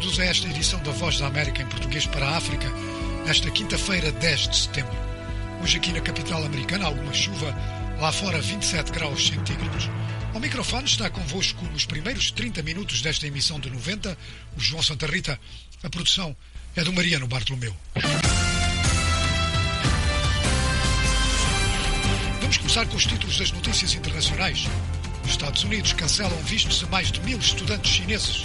Bem-vindos a esta edição da Voz da América em português para a África, nesta quinta-feira, 10 de setembro. Hoje aqui na capital americana, alguma chuva, lá fora 27 graus centígrados. Ao microfone está convosco nos primeiros 30 minutos desta emissão de 90, o João Santa Rita. A produção é do Mariano Bartolomeu. Vamos começar com os títulos das notícias internacionais. Os Estados Unidos cancelam vistos a mais de 1000 estudantes chineses.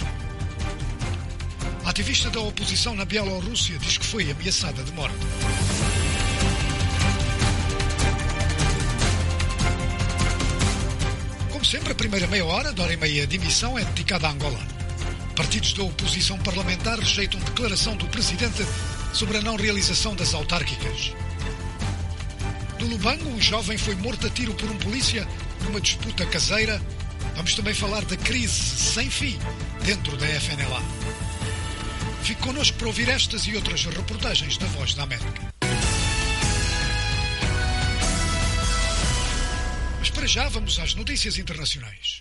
A ativista da oposição na Bielorrússia diz que foi ameaçada de morte. Como sempre, a primeira meia hora e meia de emissão é dedicada a Angola. Partidos da oposição parlamentar rejeitam declaração do presidente sobre a não realização das autárquicas. No Lubango, um jovem foi morto a tiro por um polícia numa disputa caseira. Vamos também falar da crise sem fim dentro da FNLA. Fique connosco para ouvir estas e outras reportagens da Voz da América. Mas para já vamos às notícias internacionais.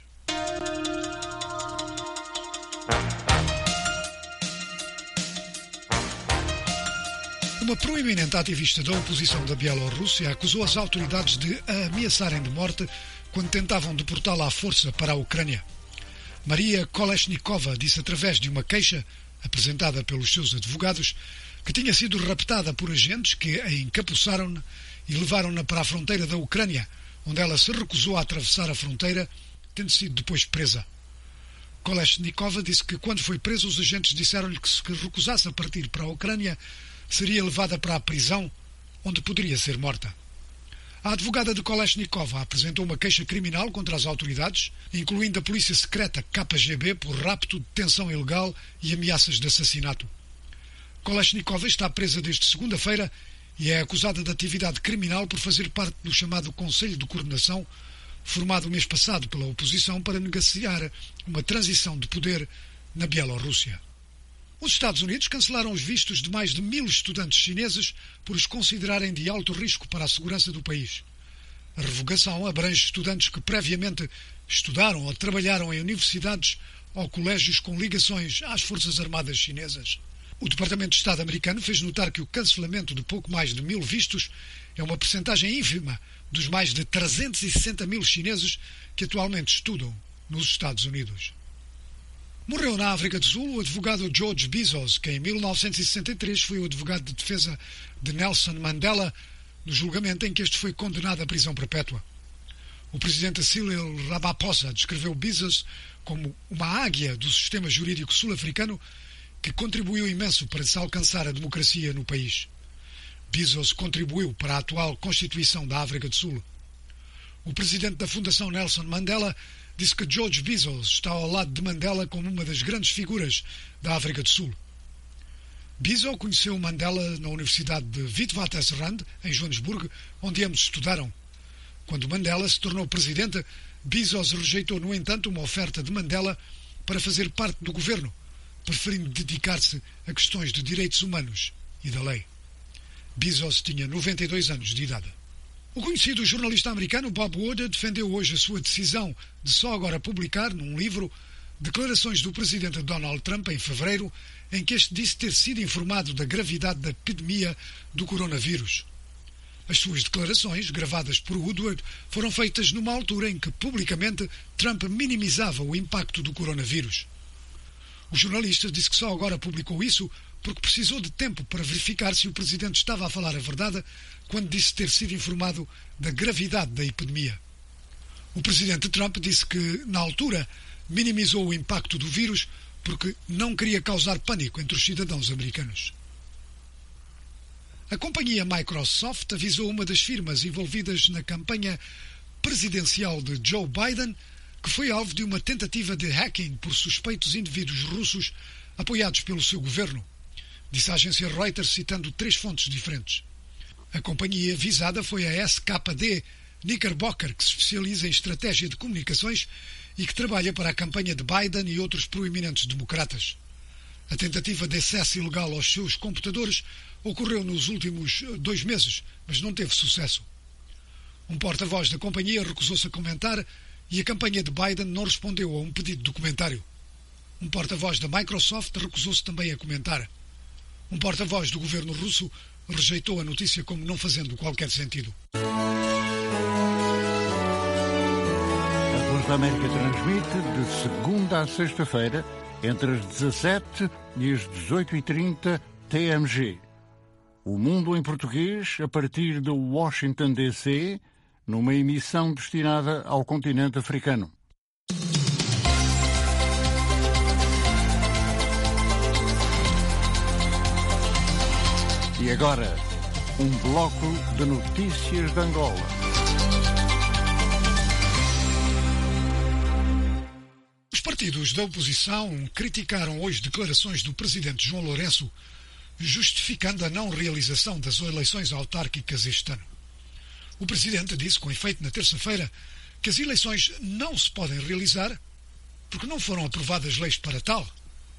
Uma proeminente ativista da oposição da Bielorrússia acusou as autoridades de a ameaçarem de morte quando tentavam deportá-la à força para a Ucrânia. Maria Kolesnikova disse através de uma queixa apresentada pelos seus advogados, que tinha sido raptada por agentes que a encapuçaram e levaram-na para a fronteira da Ucrânia, onde ela se recusou a atravessar a fronteira, tendo sido depois presa. Kolesnikova disse que quando foi presa, os agentes disseram-lhe que se recusasse a partir para a Ucrânia, seria levada para a prisão, onde poderia ser morta. A advogada de Kolesnikova apresentou uma queixa criminal contra as autoridades, incluindo a polícia secreta KGB por rapto, detenção ilegal e ameaças de assassinato. Kolesnikova está presa desde segunda-feira e é acusada de atividade criminal por fazer parte do chamado Conselho de Coordenação, formado o mês passado pela oposição para negociar uma transição de poder na Bielorrússia. Os Estados Unidos cancelaram os vistos de mais de 1000 estudantes chineses por os considerarem de alto risco para a segurança do país. A revogação abrange estudantes que previamente estudaram ou trabalharam em universidades ou colégios com ligações às Forças Armadas chinesas. O Departamento de Estado americano fez notar que o cancelamento de pouco mais de 1000 vistos é uma percentagem ínfima dos mais de 360.000 chineses que atualmente estudam nos Estados Unidos. Morreu na África do Sul o advogado George Bizos, que em 1963 foi o advogado de defesa de Nelson Mandela no julgamento em que este foi condenado à prisão perpétua. O presidente Cyril Ramaphosa descreveu Bizos como uma águia do sistema jurídico sul-africano que contribuiu imenso para se alcançar a democracia no país. Bizos contribuiu para a atual Constituição da África do Sul. O presidente da Fundação Nelson Mandela disse que George Bizos está ao lado de Mandela como uma das grandes figuras da África do Sul. Bizos conheceu Mandela na Universidade de Witwatersrand, em Joanesburgo, onde ambos estudaram. Quando Mandela se tornou presidente, Bizos rejeitou, no entanto, uma oferta de Mandela para fazer parte do governo, preferindo dedicar-se a questões de direitos humanos e da lei. Bizos tinha 92 anos de idade. O conhecido jornalista americano Bob Wood defendeu hoje a sua decisão de só agora publicar, num livro, declarações do presidente Donald Trump em fevereiro, em que este disse ter sido informado da gravidade da epidemia do coronavírus. As suas declarações, gravadas por Woodward, foram feitas numa altura em que, publicamente, Trump minimizava o impacto do coronavírus. O jornalista disse que só agora publicou isso porque precisou de tempo para verificar se o presidente estava a falar a verdade quando disse ter sido informado da gravidade da epidemia. O presidente Trump disse que, na altura, minimizou o impacto do vírus porque não queria causar pânico entre os cidadãos americanos. A companhia Microsoft avisou uma das firmas envolvidas na campanha presidencial de Joe Biden que foi alvo de uma tentativa de hacking por suspeitos indivíduos russos apoiados pelo seu governo, disse a agência Reuters citando 3 fontes diferentes. A companhia visada foi a SKD Knickerbocker, que se especializa em estratégia de comunicações e que trabalha para a campanha de Biden e outros proeminentes democratas. A tentativa de acesso ilegal aos seus computadores ocorreu nos últimos 2 meses, mas não teve sucesso. Um porta-voz da companhia recusou-se a comentar e a campanha de Biden não respondeu a um pedido de comentário. Um porta-voz da Microsoft recusou-se também a comentar. Um porta-voz do governo russo rejeitou a notícia como não fazendo qualquer sentido. A Voz da América transmite de segunda a sexta-feira, entre as 17 e as 18h30 TMG. O Mundo em Português, a partir de Washington, D.C., numa emissão destinada ao continente africano. E agora, um bloco de notícias de Angola. Os partidos da oposição criticaram hoje declarações do presidente João Lourenço, justificando a não realização das eleições autárquicas este ano. O presidente disse, com efeito na terça-feira, que as eleições não se podem realizar porque não foram aprovadas leis para tal.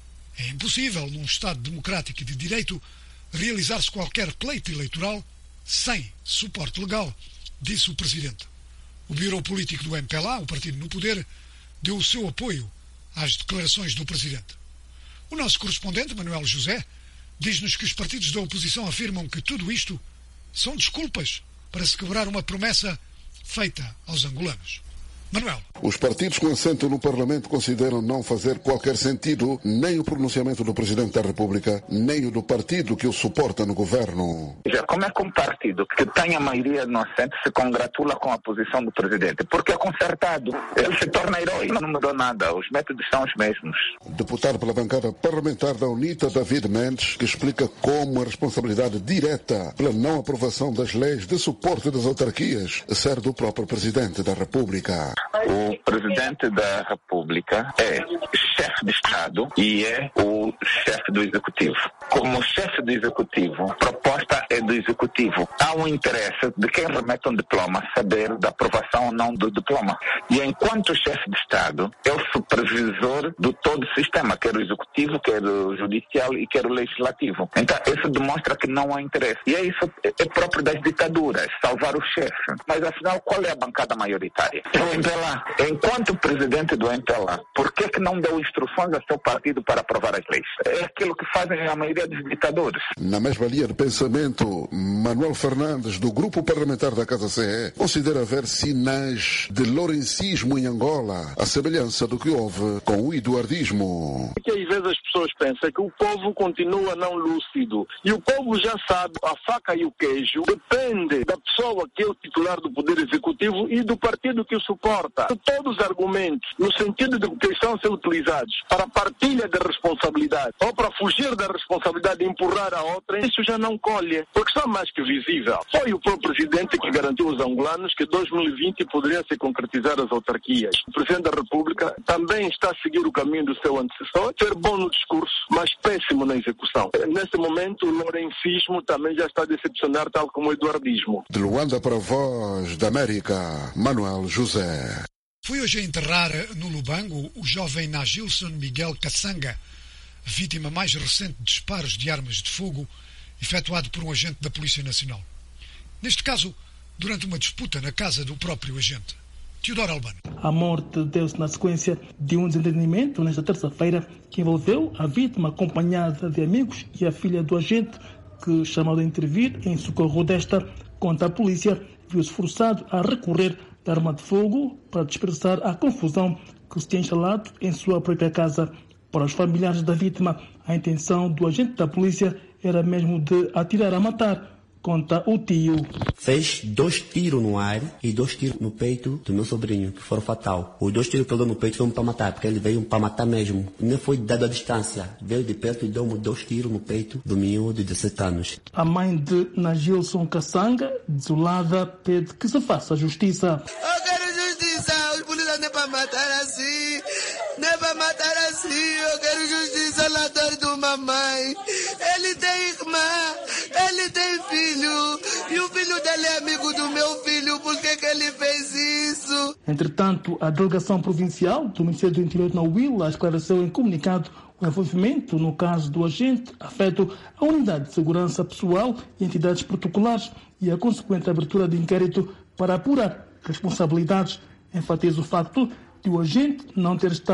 É impossível, num Estado democrático e de direito, realizar-se qualquer pleito eleitoral sem suporte legal, disse o presidente. O Bureau Político do MPLA, o partido no poder, deu o seu apoio às declarações do presidente. O nosso correspondente, Manuel José, diz-nos que os partidos da oposição afirmam que tudo isto são desculpas para se quebrar uma promessa feita aos angolanos. Manuel. Os partidos com assento no Parlamento consideram não fazer qualquer sentido nem o pronunciamento do Presidente da República, nem o do partido que o suporta no governo. Como é que um partido que tem a maioria no assento se congratula com a posição do Presidente? Porque é concertado. Ele se torna herói. Não mudou nada. Os métodos são os mesmos. Deputado pela bancada parlamentar da UNITA, David Mendes, que explica como a responsabilidade direta pela não aprovação das leis de suporte das autarquias serve do próprio Presidente da República. O Presidente da República é chefe de Estado e é o chefe do Executivo. Como chefe do Executivo, a proposta é do Executivo. Há um interesse de quem remete um diploma saber da aprovação ou não do diploma. E enquanto chefe de Estado, é o supervisor de todo o sistema, quer o Executivo, quer o Judicial e quer o Legislativo. Então, isso demonstra que não há interesse. E isso é próprio das ditaduras, salvar o chefe. Mas, afinal, qual é a bancada maioritária? É o MPLA. Enquanto presidente do MPLA, por que não deu instruções ao seu partido para aprovar as leis? É aquilo que fazem a maioria dos ditadores. Na mesma linha de pensamento, Manuel Fernandes, do Grupo Parlamentar da Casa CE, considera haver sinais de lourencismo em Angola, à semelhança do que houve com o eduardismo. Que às vezes as pessoas pensam que o povo continua não lúcido. E o povo já sabe, a faca e o queijo depende da pessoa que é o titular do Poder Executivo e do partido que o suporta. Todos os argumentos, no sentido de que estão a ser utilizados para partilha de responsabilidade ou para fugir da responsabilidade e empurrar a outra, isso já não colhe, porque está mais que visível. Foi o próprio presidente que garantiu aos angolanos que 2020 poderia se concretizar as autarquias. O presidente da República também está a seguir o caminho do seu antecessor, ser bom no discurso, mas péssimo na execução. Nesse momento, o lourencismo também já está a decepcionar, tal como o eduardismo. De Luanda para a Voz da América, Manuel José. Foi hoje a enterrar no Lubango o jovem Nagilson Miguel Kassanga, vítima mais recente de disparos de armas de fogo efetuado por um agente da Polícia Nacional. Neste caso, durante uma disputa na casa do próprio agente. Teodoro Albano. A morte deu-se na sequência de um desentendimento nesta terça-feira que envolveu a vítima acompanhada de amigos e a filha do agente que, chamado a intervir em socorro desta, contra a polícia, viu-se forçado a recorrer da arma de fogo para dispersar a confusão que se tinha instalado em sua própria casa. Para os familiares da vítima, a intenção do agente da polícia era mesmo de atirar a matar, conta o tio. Fez 2 tiros no ar e 2 tiros no peito do meu sobrinho, que foram fatal. Os 2 tiros que ele deu no peito foram para matar, porque ele veio para matar mesmo. Nem foi dado a distância. Veio de perto e deu-me 2 tiros no peito do menino de 17 anos. A mãe de Nagilson Kassanga, desolada, pede que se faça justiça. Eu quero justiça, os polícias não é para matar assim. Não é para matar assim, eu quero justiça na dor de mamãe. Ele tem irmã, ele tem filho, e o filho dele é amigo do meu filho, por que ele fez isso? Entretanto, a delegação provincial do Ministério do Interior na Huila esclareceu em comunicado o envolvimento no caso do agente afeto à unidade de segurança pessoal e entidades protocolares e a consequente abertura de inquérito para apurar responsabilidades. Enfatiza o facto de o agente não ter estado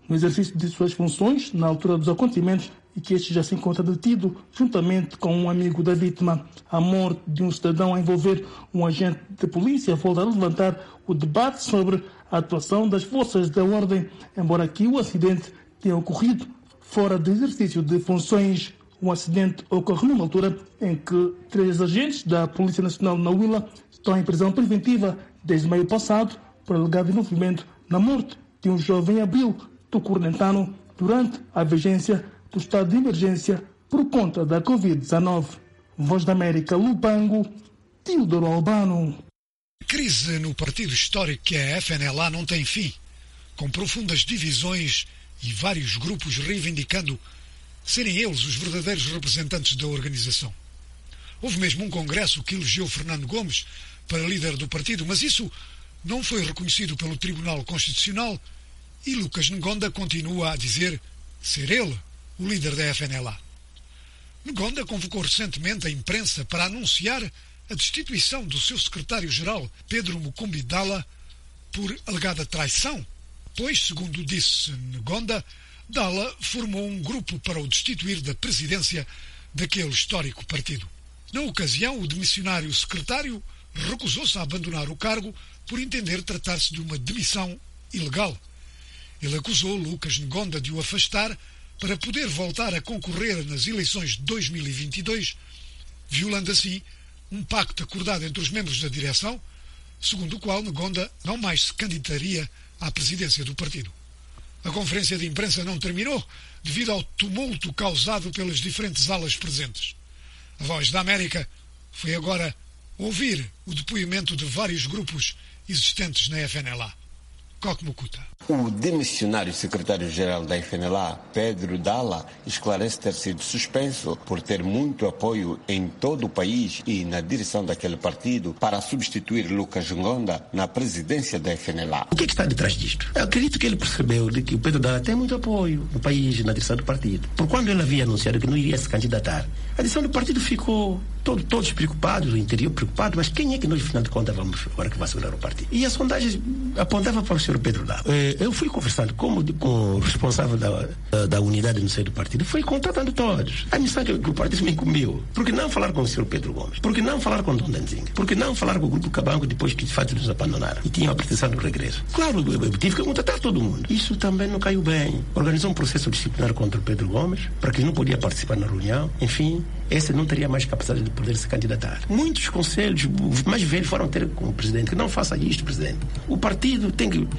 no exercício de suas funções na altura dos acontecimentos e que este já se encontra detido juntamente com um amigo da vítima. A morte de um cidadão a envolver um agente de polícia volta a levantar o debate sobre a atuação das forças da ordem, embora aqui o acidente tenha ocorrido fora de exercício de funções. O acidente ocorre numa altura em que 3 agentes da Polícia Nacional na Huila estão em prisão preventiva desde maio passado por alegado envolvimento na morte de um jovem em abril do Cornetano durante a vigência do estado de emergência por conta da Covid-19. Voz da América, Lubango, Teodoro Albano. A crise no partido histórico que é a FNLA não tem fim, com profundas divisões e vários grupos reivindicando serem eles os verdadeiros representantes da organização. Houve mesmo um congresso que elegeu Fernando Gomes para líder do partido, mas isso não foi reconhecido pelo Tribunal Constitucional e Lucas Ngonda continua a dizer ser ele o líder da FNLA. Ngonda convocou recentemente a imprensa para anunciar a destituição do seu secretário-geral, Pedro Mukumbi Dala, por alegada traição, pois, segundo disse Ngonda, Dala formou um grupo para o destituir da presidência daquele histórico partido. Na ocasião, o demissionário secretário recusou-se a abandonar o cargo por entender tratar-se de uma demissão ilegal. Ele acusou Lucas Ngonda de o afastar para poder voltar a concorrer nas eleições de 2022, violando assim um pacto acordado entre os membros da direção, segundo o qual Ngonda não mais se candidataria à presidência do partido. A conferência de imprensa não terminou devido ao tumulto causado pelas diferentes alas presentes. A Voz da América foi agora ouvir o depoimento de vários grupos existentes na FNLA. Kokmukuta. O demissionário secretário-geral da FNLA, Pedro Dala, esclarece ter sido suspenso por ter muito apoio em todo o país e na direção daquele partido para substituir Lucas Ngonda na presidência da FNLA. O que está detrás disto? Eu acredito que ele percebeu de que o Pedro Dala tem muito apoio no país, na direção do partido. Por quando ele havia anunciado que não iria se candidatar, a direção do partido ficou todos preocupados, o interior preocupado, mas quem é que nós, afinal de contas, vamos agora que vai segurar o partido? E as sondagens apontavam para o senhor Pedro Dala. Eu fui conversando com o responsável da unidade no seio do partido, fui contatando todos. A missão que o partido me incumbiu. Por que não falar com o senhor Pedro Gomes? Por que não falar com o Dom Danzinga? Por que não falar com o Grupo Cabango depois que de fato nos abandonaram? E tinham a pretensão do regresso. Claro, eu tive que contatar todo mundo. Isso também não caiu bem. Organizou um processo disciplinar contra o Pedro Gomes, para que não podia participar na reunião. Enfim, esse não teria mais capacidade de poder se candidatar. Muitos conselhos, os mais velhos, foram ter com o presidente, que não faça isto, presidente. O partido tem que...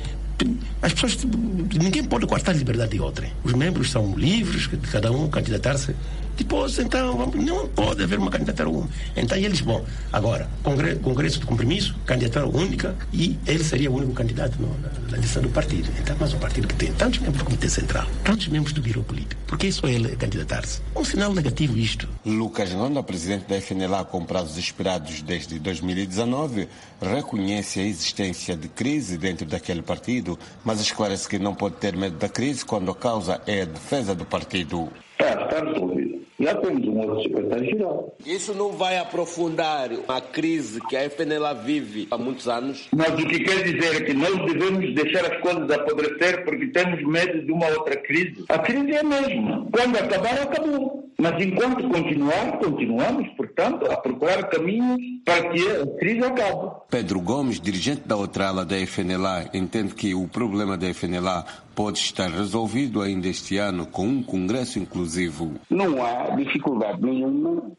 As pessoas, ninguém pode cortar a liberdade de outrem. Os membros são livres, cada um candidatar-se. Depois, então, não pode haver uma candidatura única. Então, eles, agora, Congresso de Compromisso, candidatura única, e ele seria o único candidato na lista do partido. Então, mas um partido que tem tantos membros do Comitê Central, tantos membros do Biro Político, por que só ele candidatar-se? Um sinal negativo isto. Lucas Ngonda, presidente da FNLA com prazos expirados desde 2019, reconhece a existência de crise dentro daquele partido, mas esclarece que não pode ter medo da crise quando a causa é a defesa do partido. Está resolvido. Já temos um outro secretário-geral. Isso não vai aprofundar a crise que a FNLA vive há muitos anos? Mas o que quer dizer é que nós devemos deixar as coisas apodrecer porque temos medo de uma outra crise. A crise é a mesma. Quando acabar, acabou. Mas enquanto continuamos, portanto, a procurar caminhos para que a crise acabe. Pedro Gomes, dirigente da outra ala da FNLA, entende que o problema da FNLA pode estar resolvido ainda este ano com um congresso inclusivo. Não há dificuldade nenhuma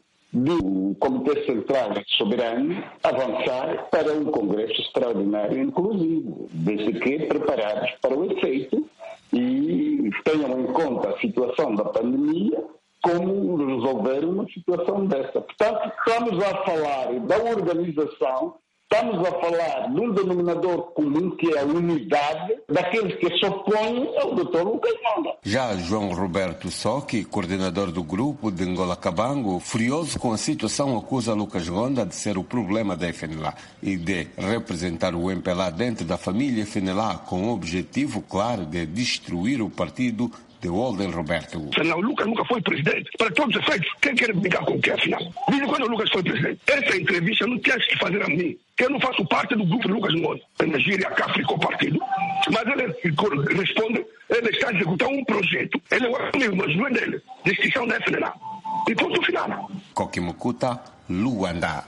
do Comitê Central Soberano avançar para um congresso extraordinário inclusivo, desde que preparados para o efeito e tenham em conta a situação da pandemia, como resolver uma situação dessa. Portanto, estamos a falar da organização, estamos a falar de um denominador comum que é a unidade daqueles que se opõem ao Dr. Lucas Ngonda. Já João Roberto Soki, coordenador do grupo de Angola Cabango, furioso com a situação, acusa Lucas Ngonda de ser o problema da FNLA e de representar o MPLA dentro da família FNLA com o objetivo claro de destruir o partido de Walden Roberto. Senão o Lucas nunca foi presidente. Para todos os efeitos, quem quer brincar com o que afinal? Desde quando o Lucas foi presidente? Essa entrevista não tinha que fazer a mim, que eu não faço parte do grupo de Lucas Moura. Na Gíria cá ficou partido. Mas ele responde, ele está a executar um projeto. Ele é comigo, mas não é dele. De extinção da FNLA. E ponto final. Kokimukuta, Luanda.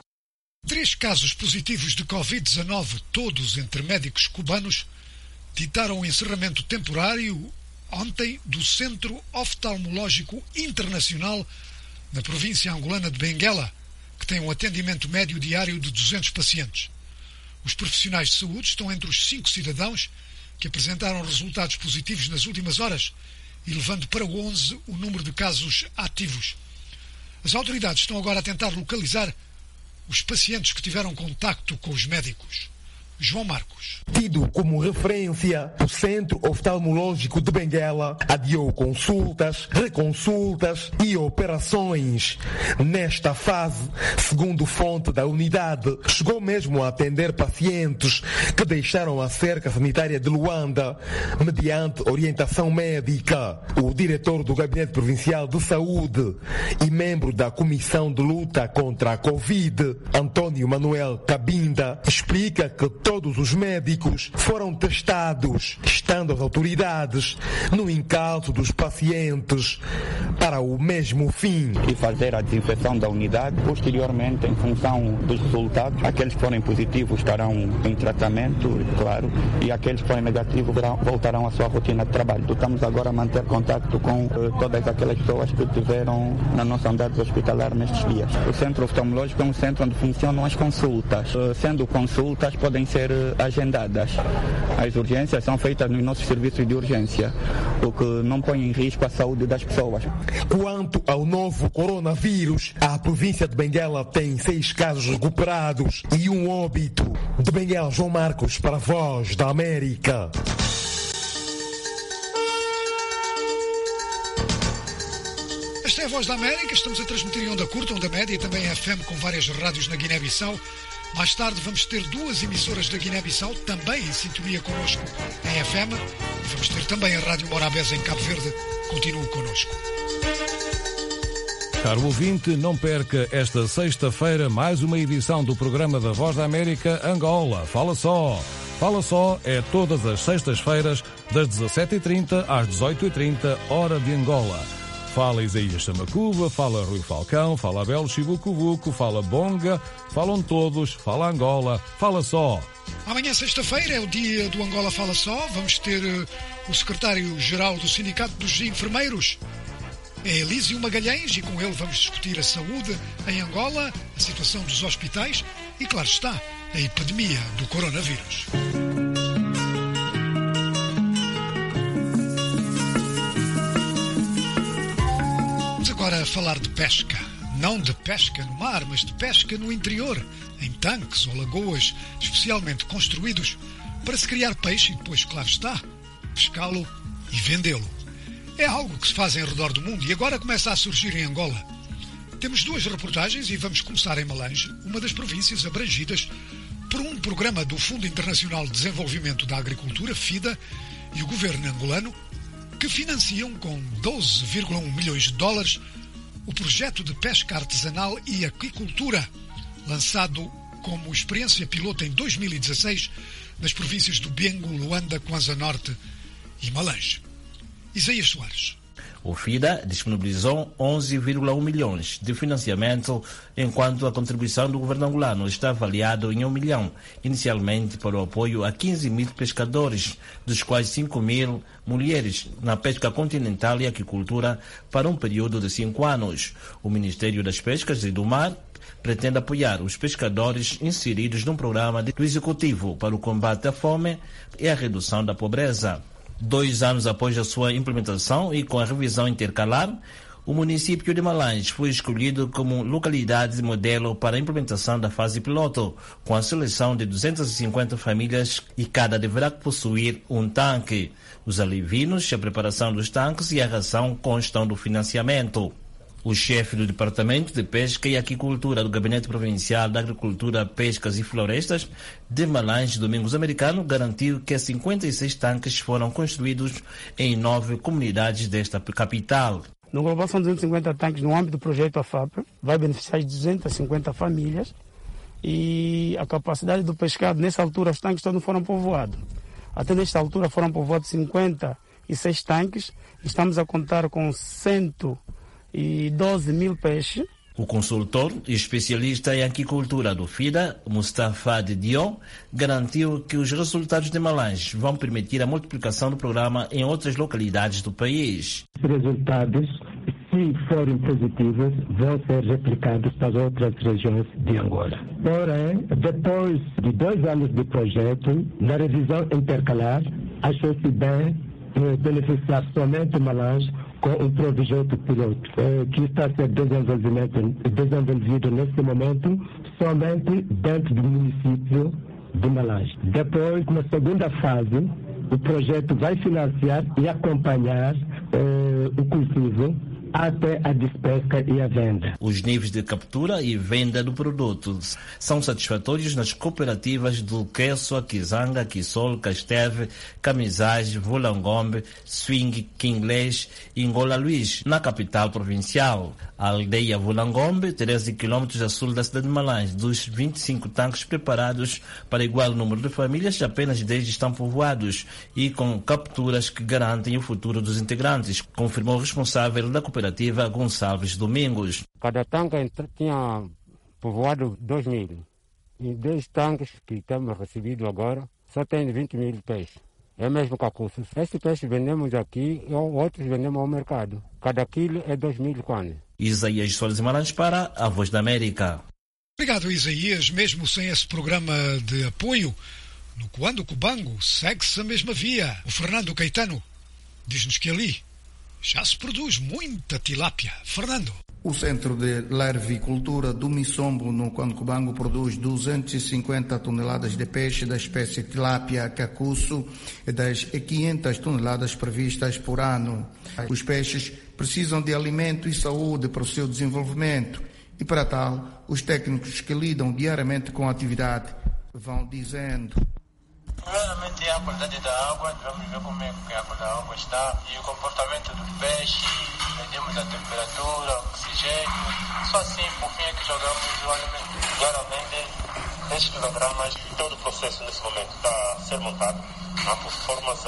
3 casos positivos de Covid-19, todos entre médicos cubanos, ditaram o encerramento temporário ontem do Centro Oftalmológico Internacional na província angolana de Benguela, que tem um atendimento médio diário de 200 pacientes. Os profissionais de saúde estão entre os 5 cidadãos que apresentaram resultados positivos nas últimas horas, elevando para 11 o número de casos ativos. As autoridades estão agora a tentar localizar os pacientes que tiveram contacto com os médicos. João Marcos. Tido como referência, o Centro Oftalmológico de Benguela adiou consultas, reconsultas e operações. Nesta fase, segundo fonte da unidade, chegou mesmo a atender pacientes que deixaram a cerca sanitária de Luanda, mediante orientação médica. O diretor do Gabinete Provincial de Saúde e membro da Comissão de Luta contra a Covid, Antônio Manuel Cabinda, explica que todos os médicos foram testados, estando as autoridades no encalço dos pacientes para o mesmo fim. E fazer a desinfecção da unidade, posteriormente, em função dos resultados, aqueles que forem positivos estarão em tratamento, claro, e aqueles que forem negativos voltarão à sua rotina de trabalho. Estamos agora a manter contato com todas aquelas pessoas que tiveram na nossa unidade hospitalar nestes dias. O Centro Oftalmológico é um centro onde funcionam as consultas. Sendo consultas, podem ser agendadas. As urgências são feitas nos nossos serviços de urgência, o que não põe em risco a saúde das pessoas. Quanto ao novo coronavírus, a província de Benguela tem 6 casos recuperados e 1 óbito. De Benguela, João Marcos, para a Voz da América. Esta é a Voz da América, estamos a transmitir em onda curta, onda média e também FM com várias rádios na Guiné-Bissau. Mais tarde vamos ter 2 emissoras da Guiné-Bissau, também em sintonia connosco em FM. E vamos ter também a Rádio Morabeza em Cabo Verde. Continue connosco. Caro ouvinte, não perca esta sexta-feira mais uma edição do programa da Voz da América Angola. Fala só! Fala só é todas as sextas-feiras, das 17h30 às 18h30, hora de Angola. Fala Isaías Samacuba, fala Rui Falcão, fala Abel Chibucubuco, fala Bonga, falam todos, fala Angola, fala só. Amanhã, sexta-feira, é o dia do Angola Fala Só. Vamos ter o secretário-geral do Sindicato dos Enfermeiros, é Elísio Magalhães, e com ele vamos discutir a saúde em Angola, a situação dos hospitais e, claro está, a epidemia do coronavírus. Agora a falar de pesca, não de pesca no mar, mas de pesca no interior, em tanques ou lagoas especialmente construídos para se criar peixe e depois, claro está, pescá-lo e vendê-lo. É algo que se faz em redor do mundo e agora começa a surgir em Angola. Temos 2 reportagens e vamos começar em Malange, uma das províncias abrangidas por um programa do Fundo Internacional de Desenvolvimento da Agricultura, FIDA, e o governo angolano, que financiam com 12,1 milhões de dólares o projeto de pesca artesanal e aquicultura, lançado como experiência piloto em 2016 nas províncias do Bengo, Luanda, Kwanza Norte e Malange. Isaías Soares. O FIDA disponibilizou 11,1 milhões de financiamento, enquanto a contribuição do governo angolano está avaliada em 1 milhão, inicialmente para o apoio a 15 mil pescadores, dos quais 5 mil mulheres, na pesca continental e aquicultura, para um período de 5 anos. O Ministério das Pescas e do Mar pretende apoiar os pescadores inseridos num programa do Executivo para o combate à fome e a redução da pobreza. 2 anos após a sua implementação e com a revisão intercalar, o município de Malange foi escolhido como localidade modelo para a implementação da fase piloto, com a seleção de 250 famílias e cada deverá possuir um tanque. Os alivinos, a preparação dos tanques e a ração constam do financiamento. O chefe do Departamento de Pesca e Aquicultura do Gabinete Provincial da Agricultura, Pescas e Florestas de Malange, Domingos Americano, garantiu que 56 tanques foram construídos em 9 comunidades desta capital. No global são 250 tanques no âmbito do projeto AFAP, vai beneficiar 250 famílias e a capacidade do pescado, nessa altura os tanques todos foram povoados. Até nesta altura foram povoados 56 tanques, estamos a contar com 112 mil peixes. O consultor e especialista em aquicultura do FIDA, Mustafa Dion, garantiu que os resultados de Malange vão permitir a multiplicação do programa em outras localidades do país. Os resultados, se forem positivos, vão ser replicados para as outras regiões de Angola. Porém, depois de 2 anos de projeto, na revisão intercalar, achou-se bem beneficiar somente Malange com um projeto piloto que está a ser desenvolvido neste momento somente dentro do município de Malange. Depois, na segunda fase, o projeto vai financiar e acompanhar o cultivo até a despesca e a venda. Os níveis de captura e venda do produto são satisfatórios nas cooperativas do Queso, Kizanga, Kisol, Casteve, Camisage, Vulangombe, Swing, Kinglês e Ngola Luís, na capital provincial. A aldeia Vulangombe, 13 km a sul da cidade de Malange. Dos 25 tanques preparados para igual número de famílias, apenas 10 estão povoados e com capturas que garantem o futuro dos integrantes, confirmou o responsável da cooperativa Gonçalves Domingos. Cada tanque tinha povoado 2.000. E 10 tanques que temos recebido agora só tem 20 mil peixes. É mesmo cacuço. Esse peixe vendemos aqui e outros vendemos ao mercado. Cada quilo é 2.000 kwane. Isaías Soares Malange para a Voz da América. Obrigado, Isaías. Mesmo sem esse programa de apoio, no Cuando Cubango segue-se a mesma via. O Fernando Caetano diz-nos que ali já se produz muita tilápia. Fernando. O Centro de Larvicultura do Missombo, no Cuando Cubango, produz 250 toneladas de peixe da espécie tilápia cacuço e das 500 toneladas previstas por ano. Os peixes precisam de alimento e saúde para o seu desenvolvimento e, para tal, os técnicos que lidam diariamente com a atividade vão dizendo: primeiramente, a qualidade da água, vamos ver como é que a água da água está e o comportamento do peixe, medimos a temperatura, oxigênio, só assim, por fim, é que jogamos o alimento. Diariamente, 10 kg, todo o processo nesse momento está a ser montado, por formas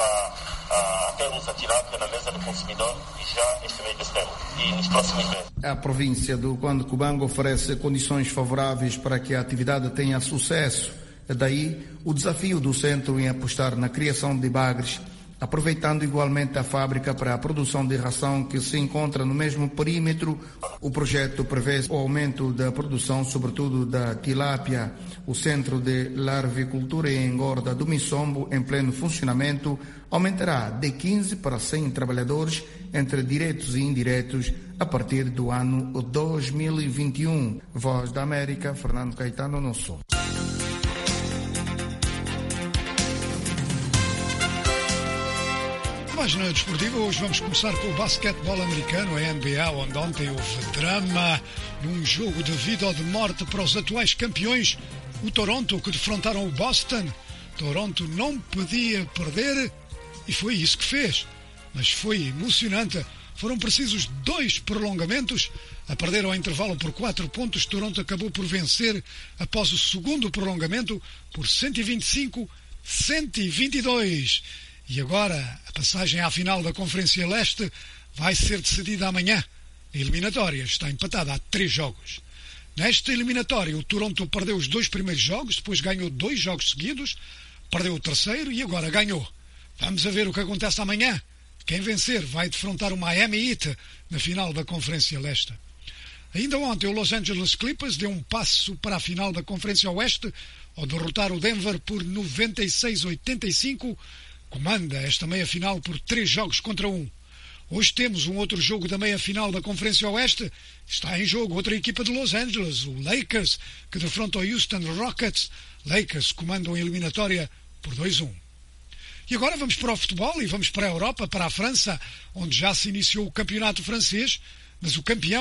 a termos a tilápia na mesa do consumidor e já este mês de setembro e nos próximos meses. A província do Cuando Cubango oferece condições favoráveis para que a atividade tenha sucesso. Daí o desafio do centro em apostar na criação de bagres, aproveitando igualmente a fábrica para a produção de ração que se encontra no mesmo perímetro. O projeto prevê o aumento da produção, sobretudo da tilápia. O Centro de Larvicultura e Engorda do Missombo, em pleno funcionamento, aumentará de 15 para 100 trabalhadores, entre diretos e indiretos, a partir do ano 2021. Voz da América, Fernando Caetano, no Sul. Página desportiva, hoje vamos começar com o basquetebol americano, a NBA, onde ontem houve drama num jogo de vida ou de morte para os atuais campeões, o Toronto, que defrontaram o Boston. Toronto não podia perder e foi isso que fez, mas foi emocionante. Foram precisos 2 prolongamentos, a perder ao intervalo por 4 pontos. Toronto acabou por vencer após o segundo prolongamento por 125-122. E agora, a passagem à final da Conferência Leste vai ser decidida amanhã. A eliminatória está empatada a 3 jogos. Nesta eliminatória, o Toronto perdeu os 2 primeiros jogos, depois ganhou 2 jogos seguidos, perdeu o terceiro e agora ganhou. Vamos a ver o que acontece amanhã. Quem vencer vai defrontar o Miami Heat na final da Conferência Leste. Ainda ontem, o Los Angeles Clippers deu um passo para a final da Conferência Oeste ao derrotar o Denver por 96-85, comanda esta meia-final por 3 jogos contra 1. Hoje temos um outro jogo da meia-final da Conferência Oeste. Está em jogo outra equipa de Los Angeles, o Lakers, que defronta o Houston Rockets. Lakers comandam a eliminatória por 2-1. E agora vamos para o futebol e vamos para a Europa, para a França, onde já se iniciou o campeonato francês, mas o campeão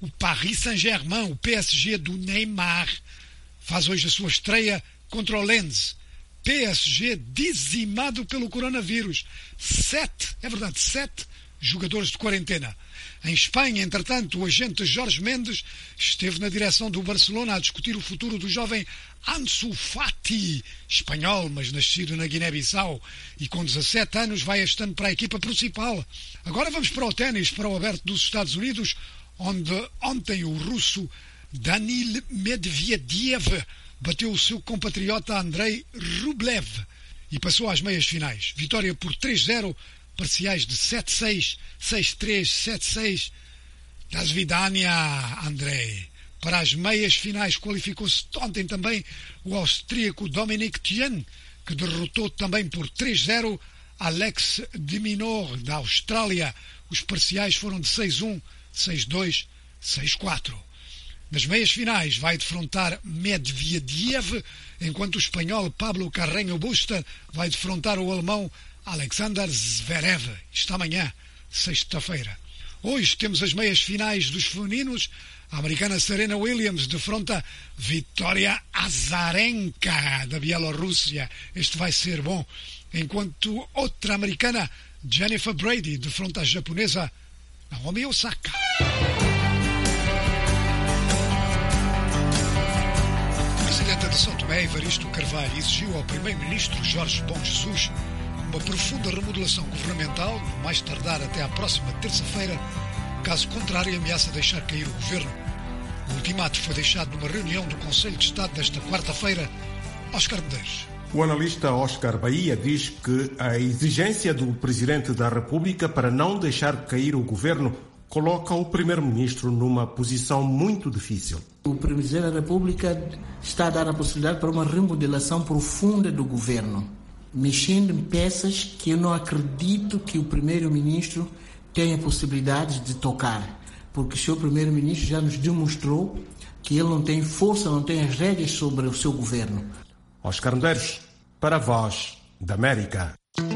o Paris Saint-Germain, o PSG do Neymar, faz hoje a sua estreia contra o Lens. PSG dizimado pelo coronavírus. 7 jogadores de quarentena. Em Espanha, entretanto, o agente Jorge Mendes esteve na direção do Barcelona a discutir o futuro do jovem Ansu Fati, espanhol, mas nascido na Guiné-Bissau, e com 17 anos vai este ano para a equipa principal. Agora vamos para o ténis, para o Aberto dos Estados Unidos, onde ontem o russo Danil Medvedev bateu o seu compatriota Andrei Rublev e passou às meias finais. Vitória por 3-0, parciais de 7-6, 6-3, 7-6. Das Vidania, Andrei. Para as meias finais qualificou-se ontem também o austríaco Dominic Thiem, que derrotou também por 3-0 Alex de Minaur, da Austrália. Os parciais foram de 6-1, 6-2, 6-4. Nas meias finais vai defrontar Medvedev, enquanto o espanhol Pablo Carreño Busta vai defrontar o alemão Alexander Zverev. Isto amanhã, sexta-feira. Hoje temos as meias finais dos femininos. A americana Serena Williams defronta Victoria Azarenka, da Bielorrússia. Este vai ser bom. Enquanto outra americana, Jennifer Brady, defronta a japonesa Naomi Osaka. O presidente de São Tomé, Evaristo Carvalho, exigiu ao primeiro-ministro Jorge Bom Jesus uma profunda remodelação governamental, mais tardar até à próxima terça-feira. Caso contrário, ameaça deixar cair o governo. O ultimato foi deixado numa reunião do Conselho de Estado desta quarta-feira. Oscar Medeiros. O analista Oscar Bahia diz que a exigência do Presidente da República para não deixar cair o governo coloca o Primeiro-Ministro numa posição muito difícil. O Presidente da República está a dar a possibilidade para uma remodelação profunda do governo, mexendo em peças que eu não acredito que o Primeiro-Ministro tenha possibilidade de tocar, porque o seu Primeiro-Ministro já nos demonstrou que ele não tem força, não tem as rédeas sobre o seu governo. Oscar Medeiros, para a Voz da América.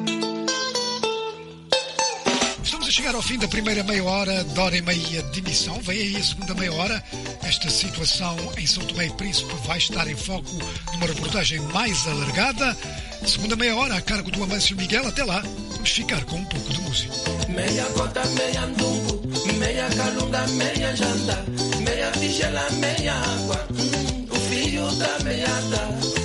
Estamos a chegar ao fim da primeira meia hora, de hora e meia de emissão. Vem aí a segunda meia hora. Esta situação em São Tomé e Príncipe vai estar em foco numa reportagem mais alargada. Segunda meia hora, a cargo do Amâncio Miguel. Até lá, vamos ficar com um pouco de música. Meia gota, meia ndungu, meia calunga, meia janda, meia tigela, meia água, o filho da meiada.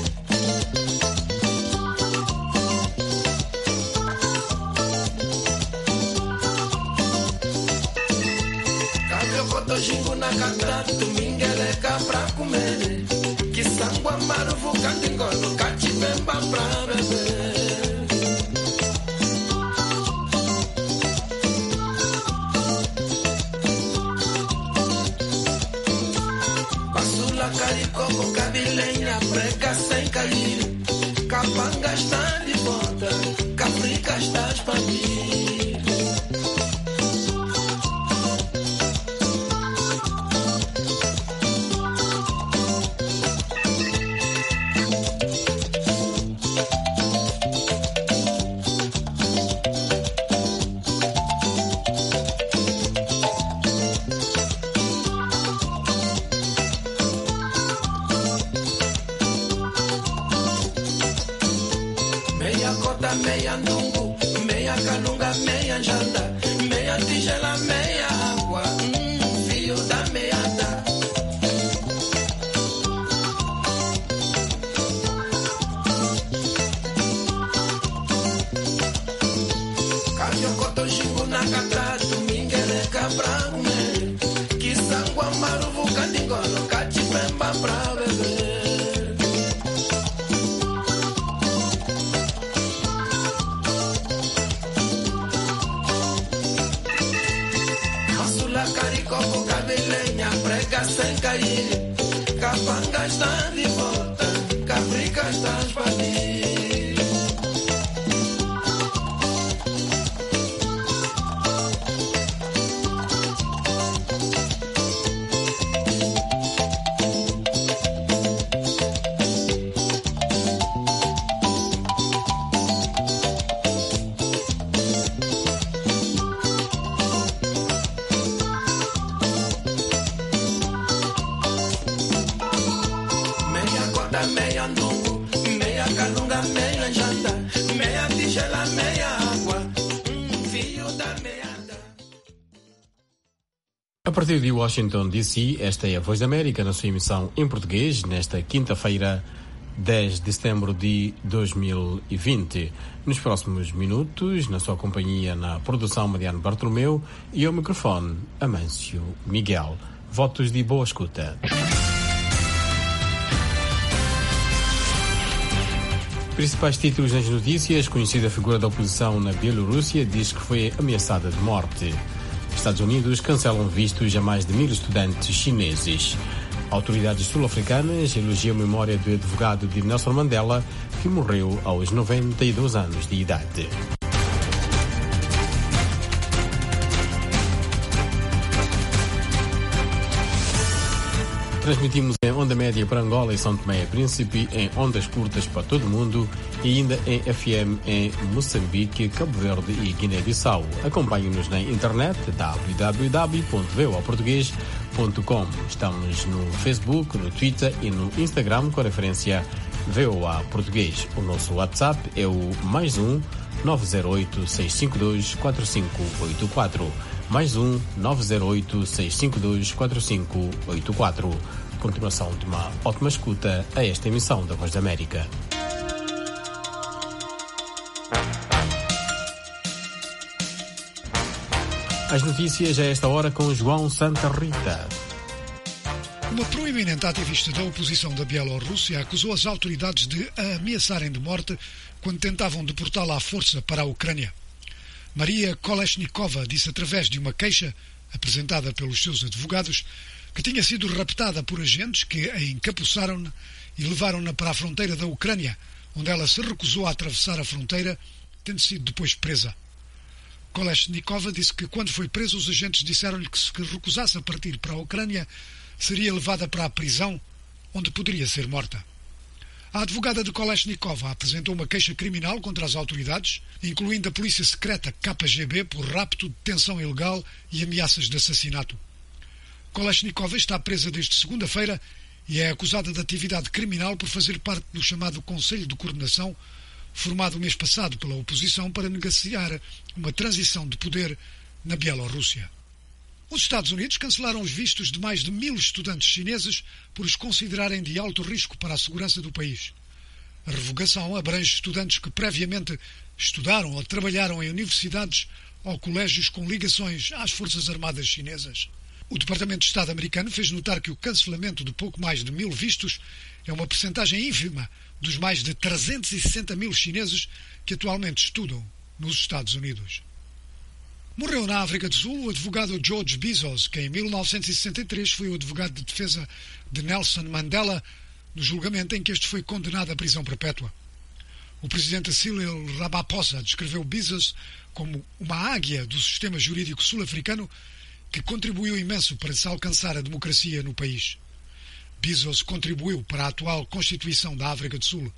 Jingo na canta, domingueleca pra comer. Que sangua maruvo, cantingolo, cachibemba pra beber. Basula, caricoco, cabilenha, prega sem cair. Capanga está de volta, caprica está a expandir. Meia ndungu, meia calunga, meia janda, meia tigela, meia água, filho da meada. Calhocoto, jingo na cata, domingueleca pra comer. Que sangua, maruvo, cantingolo, cachipemba pra beber. Caricoco, cabelenha, prega sem cair. Capanga está de volta, caprica está a expandir. A partir de Washington, D.C., esta é a Voz da América na sua emissão em português, nesta quinta-feira, 10 de setembro de 2020. Nos próximos minutos, na sua companhia na produção Mariano Bartolomeu e ao microfone Amâncio Miguel. Votos de boa escuta. Principais títulos nas notícias. Conhecida figura da oposição na Bielorrússia diz que foi ameaçada de morte. Estados Unidos cancelam vistos a mais de 1.000 estudantes chineses. Autoridades sul-africanas elogiam a memória do advogado de Nelson Mandela, que morreu aos 92 anos de idade. Transmitimos em onda média para Angola e São Tomé e Príncipe, em ondas curtas para todo o mundo e ainda em FM em Moçambique, Cabo Verde e Guiné-Bissau. Acompanhe-nos na internet www.voaportugues.com. Estamos no Facebook, no Twitter e no Instagram com a referência VOA Português. O nosso WhatsApp é o +1 908 652 4584. +1 908 652 4584. Continuação de uma ótima escuta a esta emissão da Voz da América. As notícias a esta hora com João Santa Rita. Uma proeminente ativista da oposição da Bielorrússia acusou as autoridades de a ameaçarem de morte quando tentavam deportá-la à força para a Ucrânia. Maria Kolesnikova disse através de uma queixa apresentada pelos seus advogados que tinha sido raptada por agentes que a encapuçaram e levaram-na para a fronteira da Ucrânia, onde ela se recusou a atravessar a fronteira, tendo sido depois presa. Kolesnikova disse que quando foi presa os agentes disseram-lhe que se recusasse a partir para a Ucrânia seria levada para a prisão, onde poderia ser morta. A advogada de Kolesnikova apresentou uma queixa criminal contra as autoridades, incluindo a polícia secreta KGB por rapto, detenção ilegal e ameaças de assassinato. Kolesnikova está presa desde segunda-feira e é acusada de atividade criminal por fazer parte do chamado Conselho de Coordenação, formado o mês passado pela oposição para negociar uma transição de poder na Bielorrússia. Os Estados Unidos cancelaram os vistos de mais de 1.000 estudantes chineses por os considerarem de alto risco para a segurança do país. A revogação abrange estudantes que previamente estudaram ou trabalharam em universidades ou colégios com ligações às Forças Armadas chinesas. O Departamento de Estado americano fez notar que o cancelamento de pouco mais de 1.000 vistos é uma percentagem ínfima dos mais de 360.000 chineses que atualmente estudam nos Estados Unidos. Morreu na África do Sul o advogado George Bizos, que em 1963 foi o advogado de defesa de Nelson Mandela no julgamento em que este foi condenado à prisão perpétua. O presidente Cyril Ramaphosa descreveu Bizos como uma águia do sistema jurídico sul-africano que contribuiu imenso para se alcançar a democracia no país. Bizos contribuiu para a atual Constituição da África do Sul.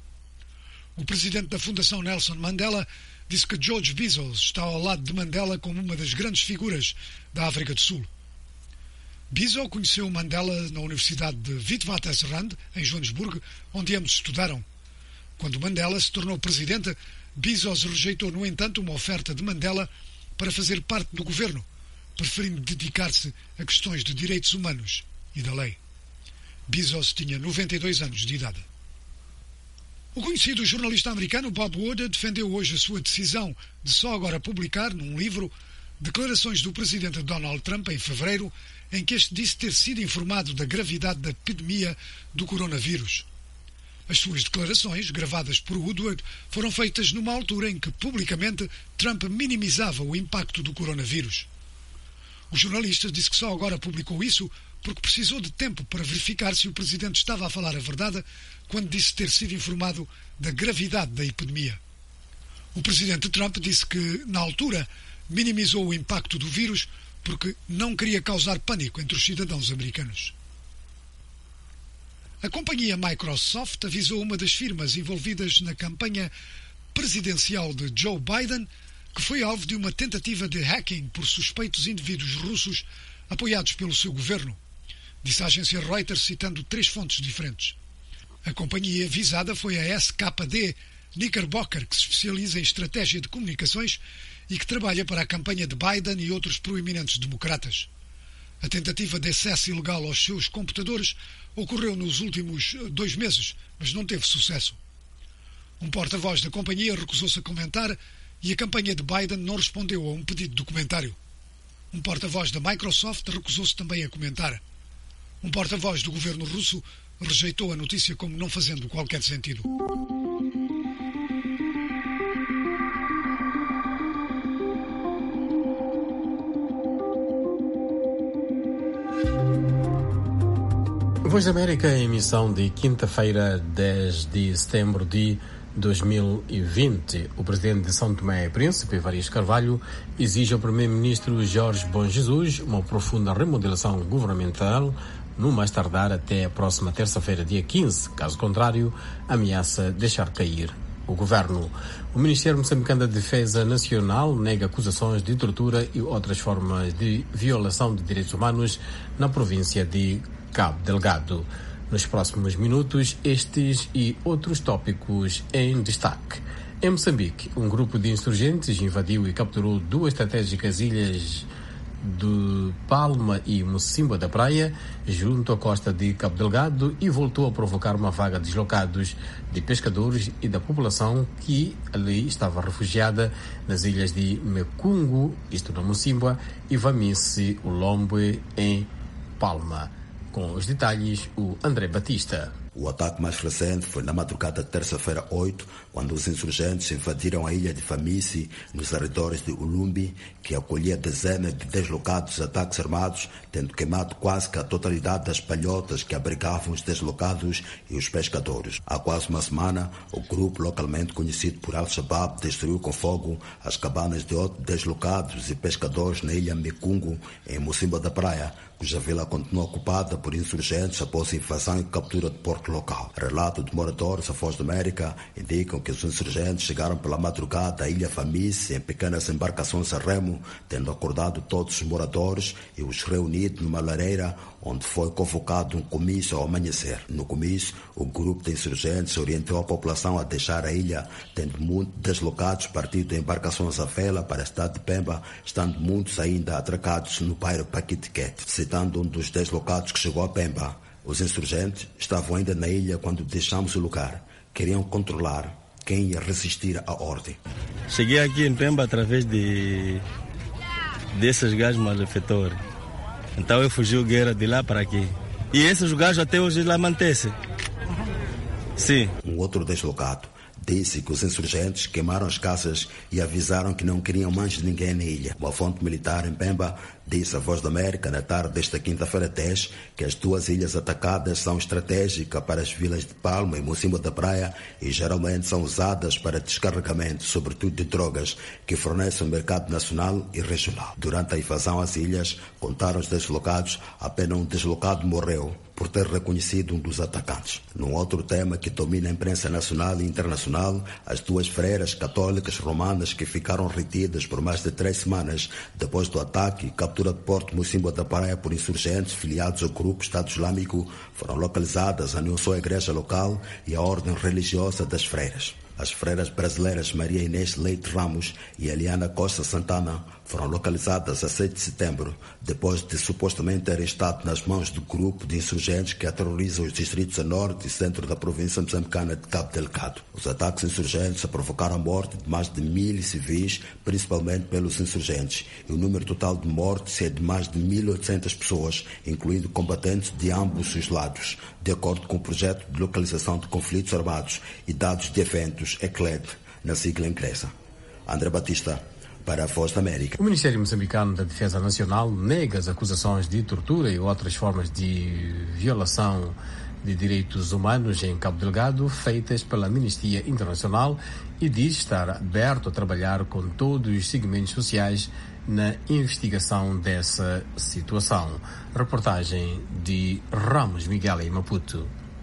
O presidente da Fundação Nelson Mandela disse que George Bizos está ao lado de Mandela como uma das grandes figuras da África do Sul. Bizos conheceu Mandela na Universidade de Witwatersrand, em Joanesburgo, onde ambos estudaram. Quando Mandela se tornou presidente, Bizos rejeitou, no entanto, uma oferta de Mandela para fazer parte do governo, preferindo dedicar-se a questões de direitos humanos e da lei. Bizos tinha 92 anos de idade. O conhecido jornalista americano Bob Wood defendeu hoje a sua decisão de só agora publicar, num livro, declarações do presidente Donald Trump em fevereiro, em que este disse ter sido informado da gravidade da epidemia do coronavírus. As suas declarações, gravadas por Woodward, foram feitas numa altura em que, publicamente, Trump minimizava o impacto do coronavírus. O jornalista disse que só agora publicou isso porque precisou de tempo para verificar se o presidente estava a falar a verdade quando disse ter sido informado da gravidade da epidemia. O presidente Trump disse que, na altura, minimizou o impacto do vírus porque não queria causar pânico entre os cidadãos americanos. A companhia Microsoft avisou uma das firmas envolvidas na campanha presidencial de Joe Biden que foi alvo de uma tentativa de hacking por suspeitos indivíduos russos apoiados pelo seu governo, disse a agência Reuters citando 3 fontes diferentes. A companhia visada foi a SKD Knickerbocker, que se especializa em estratégia de comunicações e que trabalha para a campanha de Biden e outros proeminentes democratas. A tentativa de acesso ilegal aos seus computadores ocorreu nos últimos 2 meses, mas não teve sucesso. Um porta-voz da companhia recusou-se a comentar e a campanha de Biden não respondeu a um pedido de comentário. Um porta-voz da Microsoft recusou-se também a comentar. Um porta-voz do governo russo rejeitou a notícia como não fazendo qualquer sentido. Voz da América, emissão de quinta-feira, 10 de setembro de 2020. O presidente de São Tomé e Príncipe, Evaristo Carvalho, exige ao primeiro-ministro Jorge Bom Jesus uma profunda remodelação governamental, no mais tardar até a próxima terça-feira, dia 15. Caso contrário, ameaça deixar cair o governo. O Ministério Moçambicano da Defesa Nacional nega acusações de tortura e outras formas de violação de direitos humanos na província de Cabo Delgado. Nos próximos minutos, estes e outros tópicos em destaque. Em Moçambique, um grupo de insurgentes invadiu e capturou 2 estratégicas ilhas de Palma e Mocimboa da Praia, junto à costa de Cabo Delgado, e voltou a provocar uma vaga de deslocados de pescadores e da população que ali estava refugiada nas ilhas de Mecungo, isto na Mocimboa, e Vamice, o Lombe, em Palma. Com os detalhes, o André Batista. O ataque mais recente foi na madrugada de terça-feira 8, quando os insurgentes invadiram a ilha de Vamice, nos arredores de Ulumbi, que acolhia dezenas de deslocados de ataques armados, tendo queimado quase que a totalidade das palhotas que abrigavam os deslocados e os pescadores. Há quase uma semana, o grupo localmente conhecido por Al-Shabaab destruiu com fogo as cabanas de outros deslocados e pescadores na ilha Mecungo, em Mocimboa da Praia, cuja vila continua ocupada por insurgentes após a invasão e captura de porto local. Relato de moradores à Voz da América indicam que os insurgentes chegaram pela madrugada à ilha Vamice em pequenas embarcações a remo, tendo acordado todos os moradores e os reunido numa lareira onde foi convocado um comício ao amanhecer. No comício, o grupo de insurgentes orientou a população a deixar a ilha, tendo muitos deslocados partido em embarcações à vela para a cidade de Pemba, estando muitos ainda atracados no bairro Paquitiquete. Citando um dos deslocados que chegou a Pemba, os insurgentes estavam ainda na ilha quando deixamos o lugar. Queriam controlar quem ia resistir à ordem. Cheguei aqui em Pemba através desses gajos malefeitores. Então eu fugi o guerra de lá para aqui. E esses gajos até hoje lá mantêm-se. Sim. Um outro deslocado disse que os insurgentes queimaram as casas e avisaram que não queriam mais ninguém na ilha. Uma fonte militar em Pemba disse à Voz da América na tarde desta quinta-feira 10 que as 2 ilhas atacadas são estratégicas para as vilas de Palma e Mocimboa da Praia e geralmente são usadas para descarregamento, sobretudo de drogas, que fornecem ao mercado nacional e regional. Durante a invasão às ilhas, contaram os deslocados, apenas um deslocado morreu por ter reconhecido um dos atacantes. Num outro tema que domina a imprensa nacional e internacional, as 2 freiras católicas romanas que ficaram retidas por mais de 3 semanas depois do ataque e captura de Porto Mocimboa da Praia por insurgentes filiados ao grupo Estado Islâmico foram localizadas a sua igreja local e a ordem religiosa das freiras. As freiras brasileiras Maria Inês Leite Ramos e Eliana Costa Santana foram localizadas a 7 de setembro, depois de supostamente terem estado nas mãos do grupo de insurgentes que aterrorizam os distritos a norte e centro da província moçambicana de Cabo Delgado. Os ataques insurgentes provocaram a morte de mais de 1.000 civis, principalmente pelos insurgentes, e o número total de mortes é de mais de 1.800 pessoas, incluindo combatentes de ambos os lados, de acordo com o projeto de localização de conflitos armados e dados de eventos ECLED, na sigla inglesa. André Batista, para a Voz da América. O Ministério Moçambicano da Defesa Nacional nega as acusações de tortura e outras formas de violação de direitos humanos em Cabo Delgado feitas pela Amnistia Internacional e diz estar aberto a trabalhar com todos os segmentos sociais na investigação dessa situação. Reportagem de Ramos Miguel em Maputo.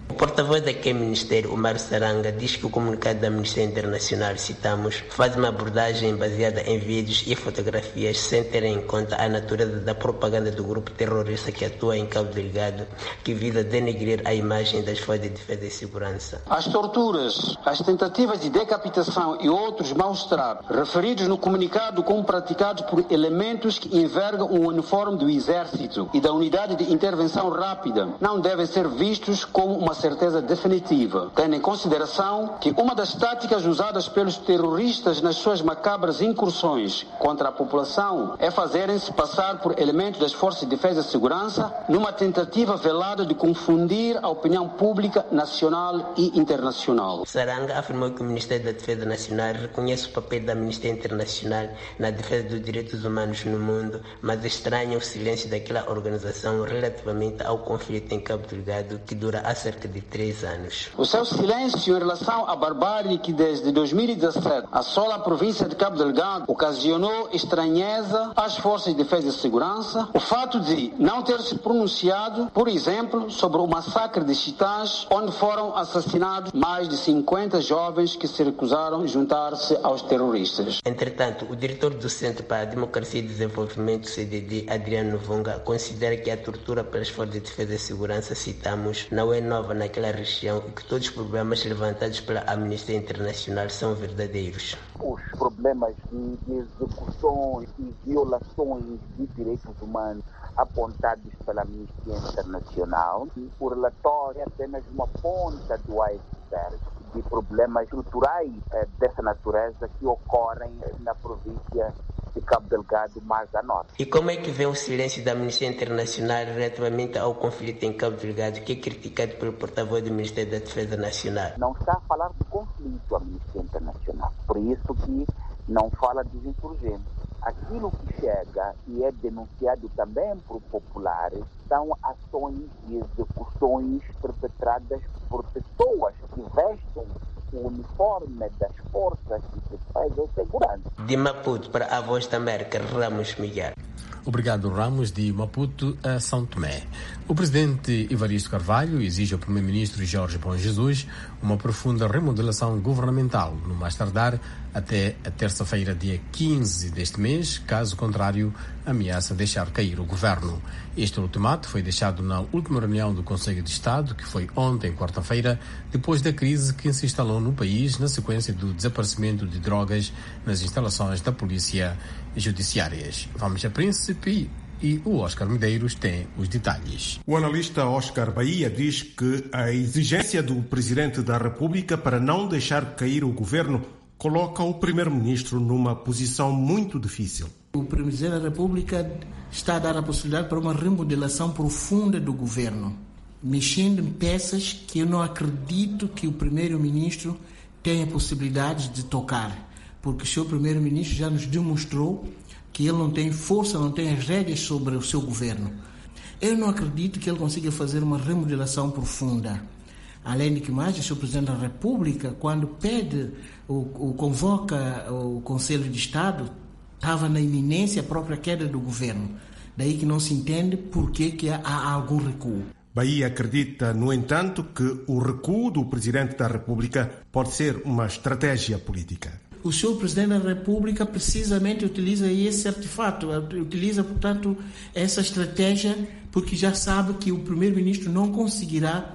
O porta-voz daquele Ministério, Omar Saranga, diz que o comunicado da Amnistia Internacional, citamos, faz uma abordagem baseada em vídeos e fotografias sem ter em conta a natureza da propaganda do grupo terrorista que atua em Cabo Delgado, que visa denegrir a imagem das forças de defesa e segurança. As torturas, as tentativas de decapitação e outros maus-tratos referidos no comunicado como praticados por elementos que envergam o uniforme do Exército e da Unidade de Intervenção Rápida não devem ser vistos como uma certeza definitiva, tendo em consideração que uma das táticas usadas pelos terroristas nas suas macabras incursões contra a população é fazerem-se passar por elementos das forças de defesa e segurança numa tentativa velada de confundir a opinião pública nacional e internacional. Saranga afirmou que o Ministério da Defesa Nacional reconhece o papel da Amnistia Internacional na defesa dos direitos humanos no mundo, mas estranha o silêncio daquela organização relativamente ao conflito em Cabo Delgado, que dura há cerca de 3 anos. O seu silêncio em relação à barbárie que desde 2017 assola a província de Cabo Delgado ocasionou estranheza às forças de defesa e segurança. O fato de não ter se pronunciado, por exemplo, sobre o massacre de Chitãs, onde foram assassinados mais de 50 jovens que se recusaram a juntar-se aos terroristas. Entretanto, o diretor do Centro para a Democracia e Desenvolvimento, CDD, Adriano Vunga, considera que a tortura pelas forças de defesa e segurança, citamos, não é nova naquela região e que todos os problemas levantados pela Amnistia Internacional são verdadeiros. Os problemas de execuções e violações de direitos humanos apontados pela Amnistia Internacional, o relatório é apenas uma ponta do iceberg de problemas estruturais dessa natureza que ocorrem na província de Cabo Delgado, mais a norte. E como é que vê o silêncio da Amnistia Internacional relativamente ao conflito em Cabo Delgado, que é criticado pelo porta-voz do Ministério da Defesa Nacional? Não está a falar de conflito a Amnistia Internacional, por isso que não fala dos insurgentes. Aquilo que chega e é denunciado também por populares são ações e execuções perpetradas por pessoas que vestem o uniforme das forças de defesa e segurança. De Maputo para a Voz da América, Ramos Miguel. Obrigado, Ramos, de Maputo a São Tomé. O presidente Evaristo Carvalho exige ao primeiro-ministro Jorge Bom Jesus uma profunda remodelação governamental, no mais tardar até a terça-feira, dia 15 deste mês, caso contrário, ameaça deixar cair o governo. Este ultimato foi deixado na última reunião do Conselho de Estado, que foi ontem, quarta-feira, depois da crise que se instalou no país na sequência do desaparecimento de drogas nas instalações da Polícia Judiciárias. Vamos a Príncipe e o Oscar Medeiros tem os detalhes. O analista Oscar Bahia diz que a exigência do Presidente da República para não deixar cair o governo coloca o Primeiro-Ministro numa posição muito difícil. O Presidente da República está a dar a possibilidade para uma remodelação profunda do governo, mexendo em peças que eu não acredito que o Primeiro-Ministro tenha possibilidade de tocar, porque o seu Primeiro-Ministro já nos demonstrou que ele não tem força, não tem as rédeas sobre o seu governo. Eu não acredito que ele consiga fazer uma remodelação profunda. Além de que mais, o Sr. Presidente da República, quando pede ou convoca o Conselho de Estado, estava na iminência a própria queda do governo. Daí que não se entende por que há algum recuo. Bahia acredita, no entanto, que o recuo do Presidente da República pode ser uma estratégia política. O Sr. Presidente da República precisamente utiliza esse artefato, utiliza, portanto, essa estratégia, porque já sabe que o Primeiro-Ministro não conseguirá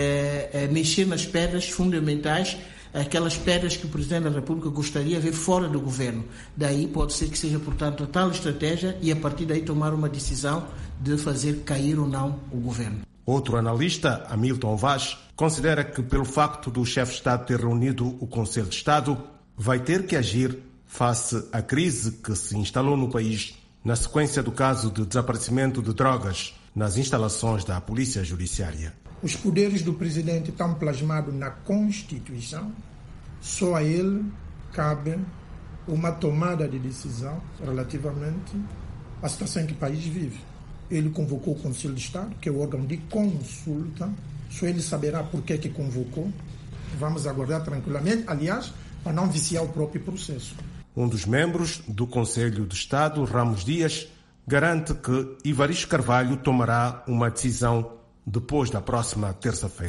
mexer nas pedras fundamentais, aquelas pedras que o Presidente da República gostaria de ver fora do governo. Daí pode ser que seja, portanto, a tal estratégia e a partir daí tomar uma decisão de fazer cair ou não o governo. Outro analista, Hamilton Vaz, considera que pelo facto do chefe de Estado ter reunido o Conselho de Estado, vai ter que agir face à crise que se instalou no país na sequência do caso de desaparecimento de drogas nas instalações da Polícia Judiciária. Os poderes do presidente estão plasmados na Constituição. Só a ele cabe uma tomada de decisão relativamente à situação em que o país vive. Ele convocou o Conselho de Estado, que é o órgão de consulta. Só ele saberá por que convocou. Vamos aguardar tranquilamente. Aliás, para não viciar o próprio processo. Um dos membros do Conselho de Estado, Ramos Dias, garante que Evaristo Carvalho tomará uma decisão depois da próxima terça-feira.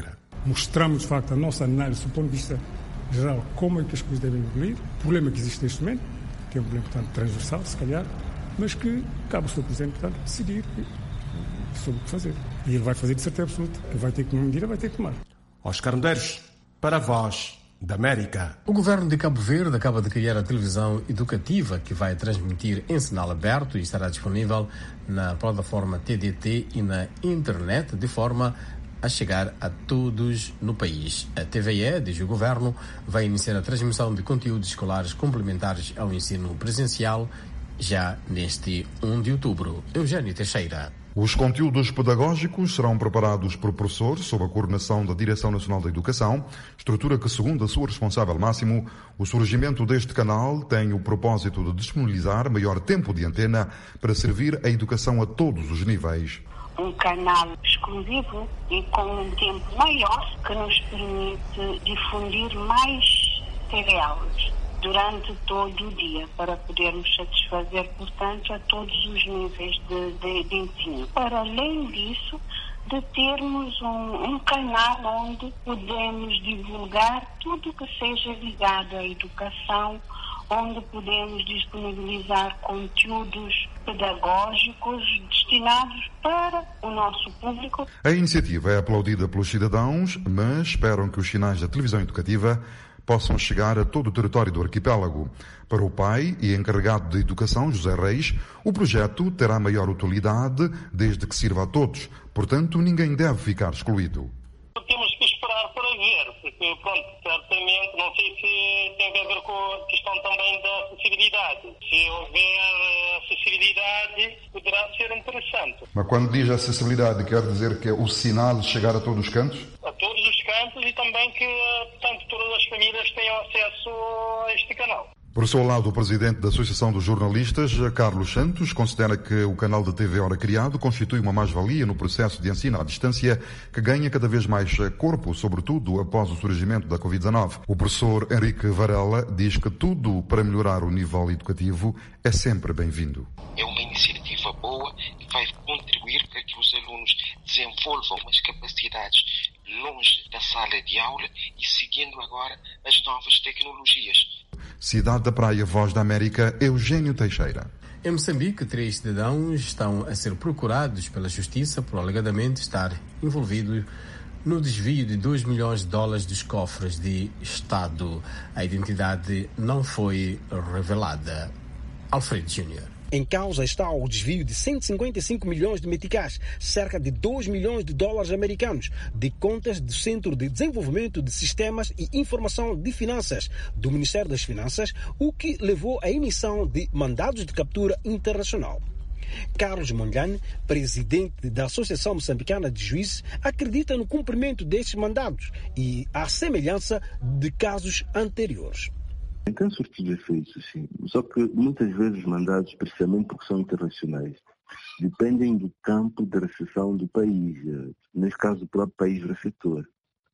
mostramos de facto a nossa análise do ponto de vista geral, como é que as coisas devem evoluir, o problema que existe neste momento, que é um problema, portanto, transversal, se calhar, mas que cabe ao Sr. Presidente, portanto, decidir sobre o que fazer. E ele vai fazer de certeza absoluta, que vai ter que tomar medida, vai ter que tomar. Oscar Medeiros, para a Voz da América. O governo de Cabo Verde acaba de criar a televisão educativa que vai transmitir em sinal aberto e estará disponível na plataforma TDT e na internet de forma a chegar a todos no país. A TVE, diz o governo, vai iniciar a transmissão de conteúdos escolares complementares ao ensino presencial já neste 1 de outubro. Eugênio Teixeira. Os conteúdos pedagógicos serão preparados por professores sob a coordenação da Direção Nacional da Educação, estrutura que, segundo a sua responsável máximo, o surgimento deste canal tem o propósito de disponibilizar maior tempo de antena para servir a educação a todos os níveis. Um canal exclusivo e com um tempo maior que nos permite difundir mais TV-aulas durante todo o dia, para podermos satisfazer, portanto, a todos os níveis de ensino. Para além disso, de termos um canal onde podemos divulgar tudo que seja ligado à educação, onde podemos disponibilizar conteúdos pedagógicos destinados para o nosso público. A iniciativa é aplaudida pelos cidadãos, mas esperam que os sinais da televisão educativa possam chegar a todo o território do arquipélago. Para o pai e encarregado de educação, José Reis, o projeto terá maior utilidade desde que sirva a todos. Portanto, ninguém deve ficar excluído. Temos que esperar para ver, porque, pronto, certamente, não sei se tem a ver com a questão também da acessibilidade. Se houver acessibilidade, poderá ser interessante. Mas quando diz acessibilidade, quer dizer que é o sinal de chegar a todos os cantos? A todos os cantos e também que, portanto, todas as famílias tenham acesso a este canal. Por seu lado, o presidente da Associação dos Jornalistas, Carlos Santos, considera que o canal da TV Hora criado constitui uma mais-valia no processo de ensino à distância que ganha cada vez mais corpo, sobretudo após o surgimento da Covid-19. O professor Henrique Varela diz que tudo para melhorar o nível educativo é sempre bem-vindo. É uma iniciativa boa que vai contribuir para que os alunos desenvolvam as capacidades longe da sala de aula e seguindo agora as novas tecnologias. Cidade da Praia, Voz da América, Eugênio Teixeira. Em Moçambique, 3 cidadãos estão a ser procurados pela Justiça por alegadamente estar envolvidos no desvio de $2 milhões dos cofres de Estado. A identidade não foi revelada. Alfredo Júnior. Em causa está o desvio de 155 milhões de meticais, cerca de $2 milhões americanos, de contas do Centro de Desenvolvimento de Sistemas e Informação de Finanças do Ministério das Finanças, o que levou à emissão de mandados de captura internacional. Carlos Mondlane, presidente da Associação Moçambicana de Juízes, acredita no cumprimento destes mandados e à semelhança de casos anteriores. Tem surtido efeitos, sim. Só que muitas vezes os mandados, precisamente porque são internacionais, dependem do campo de recepção do país, neste caso do próprio país receptor.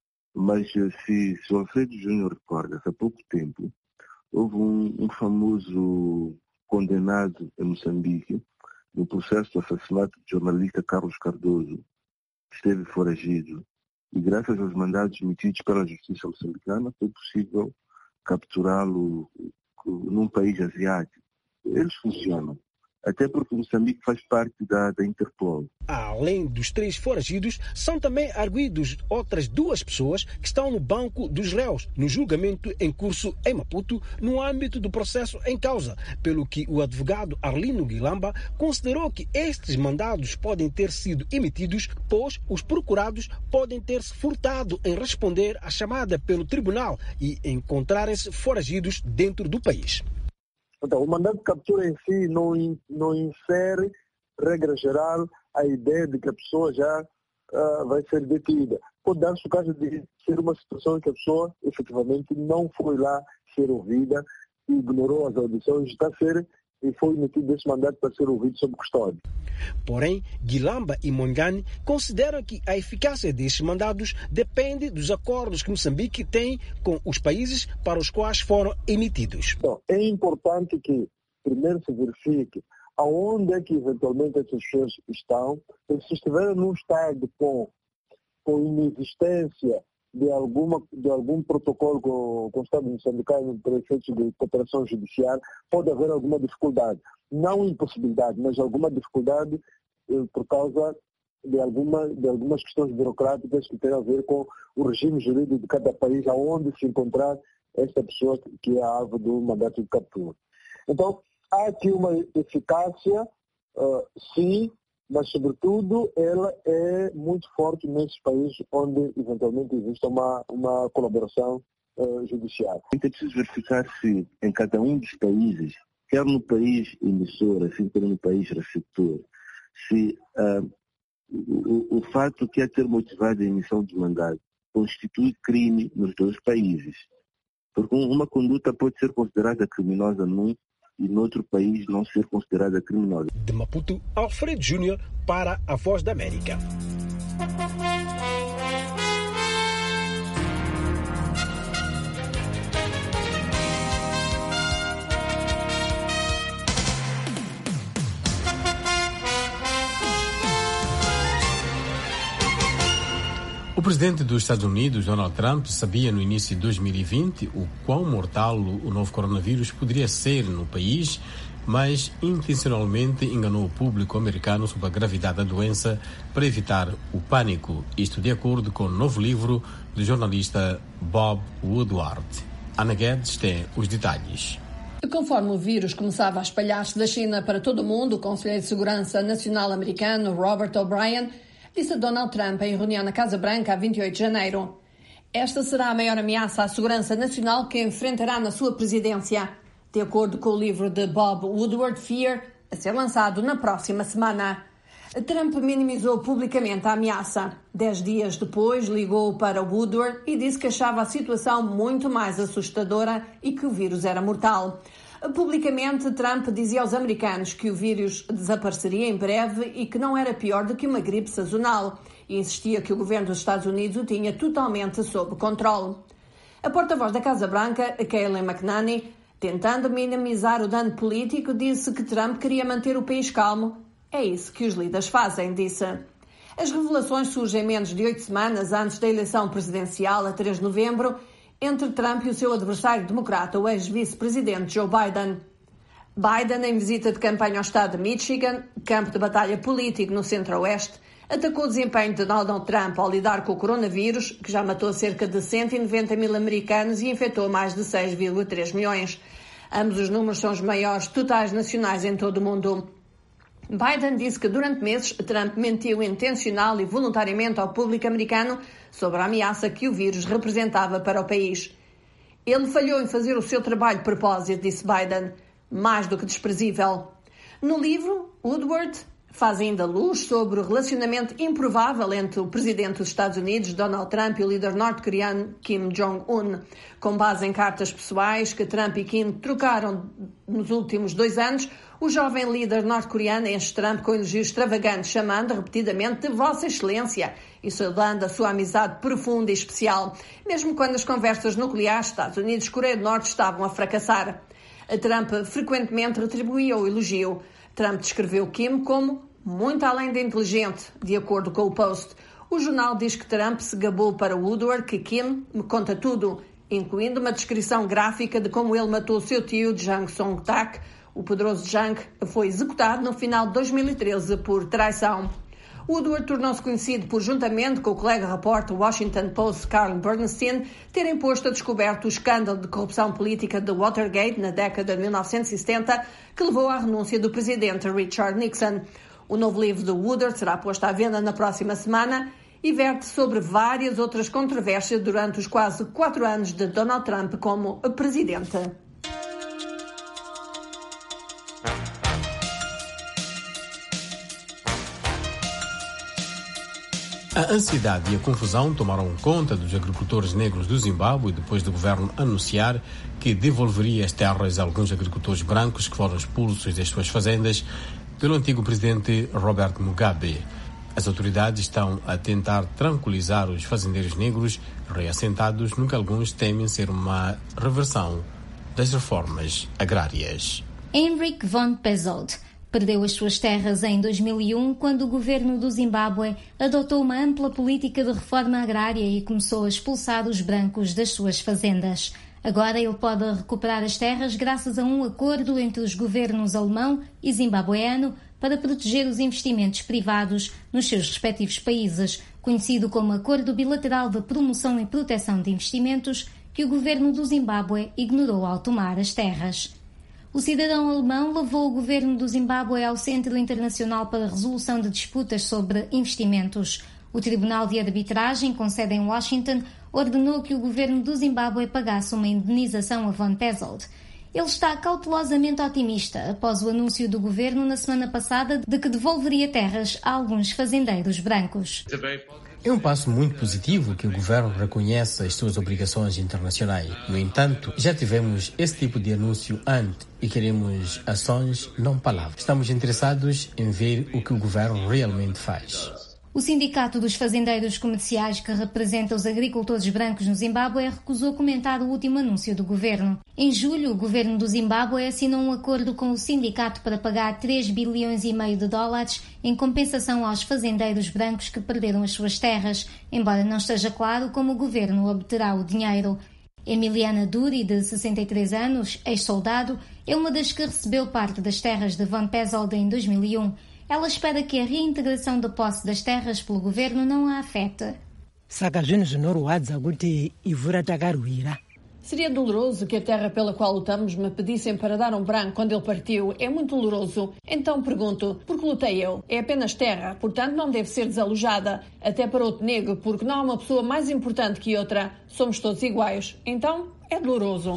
Mas se o Alfredo Júnior recorda, há pouco tempo, houve um famoso condenado em Moçambique no processo do assassinato do jornalista Carlos Cardoso, que esteve foragido, e graças aos mandados emitidos pela Justiça moçambicana foi possível capturá-lo num país asiático. Eles funcionam, até porque Moçambique faz parte da Interpol. Além dos 3 foragidos, são também arguidos outras 2 pessoas que estão no banco dos réus, no julgamento em curso em Maputo, no âmbito do processo em causa, pelo que o advogado Arlino Guilamba considerou que estes mandados podem ter sido emitidos, pois os procurados podem ter-se furtado em responder à chamada pelo tribunal e encontrarem-se foragidos dentro do país. Então, o mandado de captura em si não insere, regra geral, a ideia de que a pessoa já vai ser detida. Pode dar-se o caso de ser uma situação em que a pessoa, efetivamente, não foi lá ser ouvida, ignorou as audições, e foi emitido esse mandato para ser ouvido sob custódia. Porém, Guilamba e Mondlane consideram que a eficácia destes mandados depende dos acordos que Moçambique tem com os países para os quais foram emitidos. Então, é importante que primeiro se verifique aonde é que eventualmente essas pessoas estão, e se estiverem num estado com inexistência de algum protocolo com o Estado moçambicano para efeitos de cooperação judicial, pode haver alguma dificuldade. Não impossibilidade, mas alguma dificuldade por causa de algumas questões burocráticas que têm a ver com o regime jurídico de cada país, aonde se encontrar esta pessoa que é alvo do mandato de captura. Então, há aqui uma eficácia, sim, mas, sobretudo, ela é muito forte nesses países onde, eventualmente, existe uma colaboração judicial. É preciso verificar se, em cada um dos países, quer no país emissor, assim como no país receptor, se o fato que é ter motivado a emissão de mandato constitui crime nos dois países. Porque uma conduta pode ser considerada criminosa num e noutro país não ser considerada criminosa. De Maputo, Alfredo Júnior para a Voz da América. O presidente dos Estados Unidos, Donald Trump, sabia no início de 2020 o quão mortal o novo coronavírus poderia ser no país, mas intencionalmente enganou o público americano sobre a gravidade da doença para evitar o pânico. Isto de acordo com o novo livro do jornalista Bob Woodward. Ana Guedes tem os detalhes. Conforme o vírus começava a espalhar-se da China para todo o mundo, o Conselheiro de Segurança Nacional americano Robert O'Brien disse a Donald Trump em reunião na Casa Branca a 28 de janeiro. Esta será a maior ameaça à segurança nacional que enfrentará na sua presidência, de acordo com o livro de Bob Woodward, Fear, a ser lançado na próxima semana. Trump minimizou publicamente a ameaça. 10 dias depois, ligou para Woodward e disse que achava a situação muito mais assustadora e que o vírus era mortal. Publicamente, Trump dizia aos americanos que o vírus desapareceria em breve e que não era pior do que uma gripe sazonal, e insistia que o governo dos Estados Unidos o tinha totalmente sob controle. A porta-voz da Casa Branca, Kayleigh McEnany, tentando minimizar o dano político, disse que Trump queria manter o país calmo. É isso que os líderes fazem, disse. As revelações surgem menos de 8 semanas antes da eleição presidencial, a 3 de novembro, entre Trump e o seu adversário democrata, o ex-vice-presidente Joe Biden. Biden, em visita de campanha ao estado de Michigan, campo de batalha político no centro-oeste, atacou o desempenho de Donald Trump ao lidar com o coronavírus, que já matou cerca de 190 mil americanos e infectou mais de 6,3 milhões. Ambos os números são os maiores totais nacionais em todo o mundo. Biden disse que durante meses Trump mentiu intencional e voluntariamente ao público americano sobre a ameaça que o vírus representava para o país. Ele falhou em fazer o seu trabalho de propósito, disse Biden, mais do que desprezível. No livro, Woodward faz ainda luz sobre o relacionamento improvável entre o presidente dos Estados Unidos, Donald Trump, e o líder norte-coreano Kim Jong-un, com base em cartas pessoais que Trump e Kim trocaram nos últimos 2 anos. O jovem líder norte-coreano enche Trump com elogios extravagantes, chamando repetidamente de Vossa Excelência e saudando a sua amizade profunda e especial, mesmo quando as conversas nucleares Estados Unidos e Coreia do Norte estavam a fracassar. Trump frequentemente retribuía o elogio. Trump descreveu Kim como muito além de inteligente, de acordo com o Post. O jornal diz que Trump se gabou para Woodward que Kim me conta tudo, incluindo uma descrição gráfica de como ele matou seu tio, Jang Song-tak. O poderoso Jang foi executado no final de 2013 por traição. Woodward tornou-se conhecido por, juntamente com o colega repórter Washington Post Carl Bernstein, terem posto a descoberto o escândalo de corrupção política de Watergate na década de 1970, que levou à renúncia do presidente Richard Nixon. O novo livro de Woodward será posto à venda na próxima semana e verte sobre várias outras controvérsias durante os quase 4 anos de Donald Trump como presidente. A ansiedade e a confusão tomaram conta dos agricultores negros do Zimbábue depois do governo anunciar que devolveria as terras a alguns agricultores brancos que foram expulsos das suas fazendas pelo antigo presidente Robert Mugabe. As autoridades estão a tentar tranquilizar os fazendeiros negros reassentados no que alguns temem ser uma reversão das reformas agrárias. Henrik von Pezold Perdeu as suas terras em 2001, quando o governo do Zimbábue adotou uma ampla política de reforma agrária e começou a expulsar os brancos das suas fazendas. Agora ele pode recuperar as terras graças a um acordo entre os governos alemão e zimbabueano para proteger os investimentos privados nos seus respectivos países, conhecido como Acordo Bilateral de Promoção e Proteção de Investimentos, que o governo do Zimbábue ignorou ao tomar as terras. O cidadão alemão levou o governo do Zimbábue ao Centro Internacional para a Resolução de Disputas sobre Investimentos. O Tribunal de Arbitragem, com sede em Washington, ordenou que o governo do Zimbábue pagasse uma indenização a Van Pezelt. Ele está cautelosamente otimista após o anúncio do governo na semana passada de que devolveria terras a alguns fazendeiros brancos. É um passo muito positivo que o governo reconheça as suas obrigações internacionais. No entanto, já tivemos esse tipo de anúncio antes e queremos ações, não palavras. Estamos interessados em ver o que o governo realmente faz. O Sindicato dos Fazendeiros Comerciais, que representa os agricultores brancos no Zimbábue, recusou comentar o último anúncio do governo. Em julho, o governo do Zimbábue assinou um acordo com o sindicato para pagar 3,5 bilhões de dólares em compensação aos fazendeiros brancos que perderam as suas terras, embora não esteja claro como o governo obterá o dinheiro. Emiliana Duri, de 63 anos, ex-soldado, é uma das que recebeu parte das terras de Van Pezelt em 2001. Ela espera que a reintegração da posse das terras pelo governo não a afete. Seria doloroso que a terra pela qual lutamos me pedissem para dar um branco quando ele partiu. É muito doloroso. Então pergunto, por que lutei eu? É apenas terra, portanto não deve ser desalojada. Até para outro negro, porque não há uma pessoa mais importante que outra. Somos todos iguais. Então é doloroso.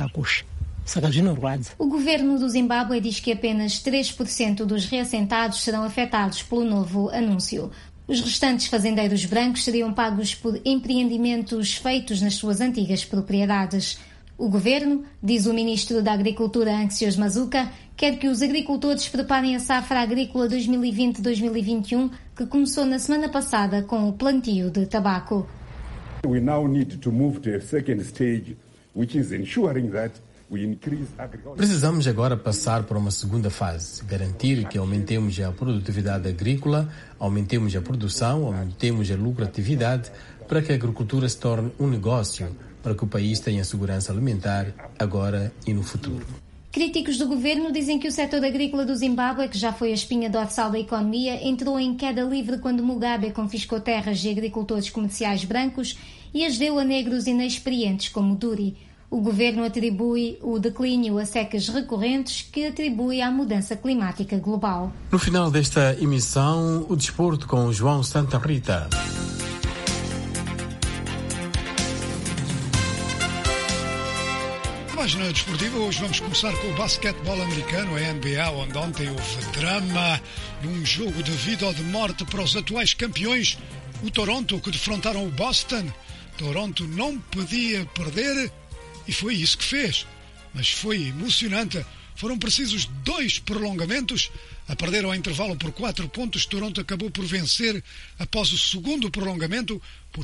O governo do Zimbábue diz que apenas 3% dos reassentados serão afetados pelo novo anúncio. Os restantes fazendeiros brancos seriam pagos por empreendimentos feitos nas suas antigas propriedades. O governo, diz o ministro da Agricultura Anxios Mazuka, quer que os agricultores preparem a safra agrícola 2020-2021, que começou na semana passada com o plantio de tabaco. We now need to move to a second stage, which is ensuring that precisamos agora passar para uma segunda fase, garantir que aumentemos a produtividade agrícola, aumentemos a produção, aumentemos a lucratividade para que a agricultura se torne um negócio, para que o país tenha segurança alimentar agora e no futuro. Críticos do governo dizem que o setor agrícola do Zimbábue, que já foi a espinha dorsal da economia, entrou em queda livre quando Mugabe confiscou terras de agricultores comerciais brancos e as deu a negros inexperientes como Duri. O governo atribui o declínio a secas recorrentes que atribui à mudança climática global. No final desta emissão, o desporto com João Santa Rita. Na página desportiva, hoje vamos começar com o basquetebol americano, a NBA, onde ontem houve drama num jogo de vida ou de morte para os atuais campeões, o Toronto, que defrontaram o Boston. Toronto não podia perder e foi isso que fez. Mas foi emocionante. Foram precisos 2 prolongamentos. A perder ao intervalo por 4 pontos, Toronto acabou por vencer após o segundo prolongamento por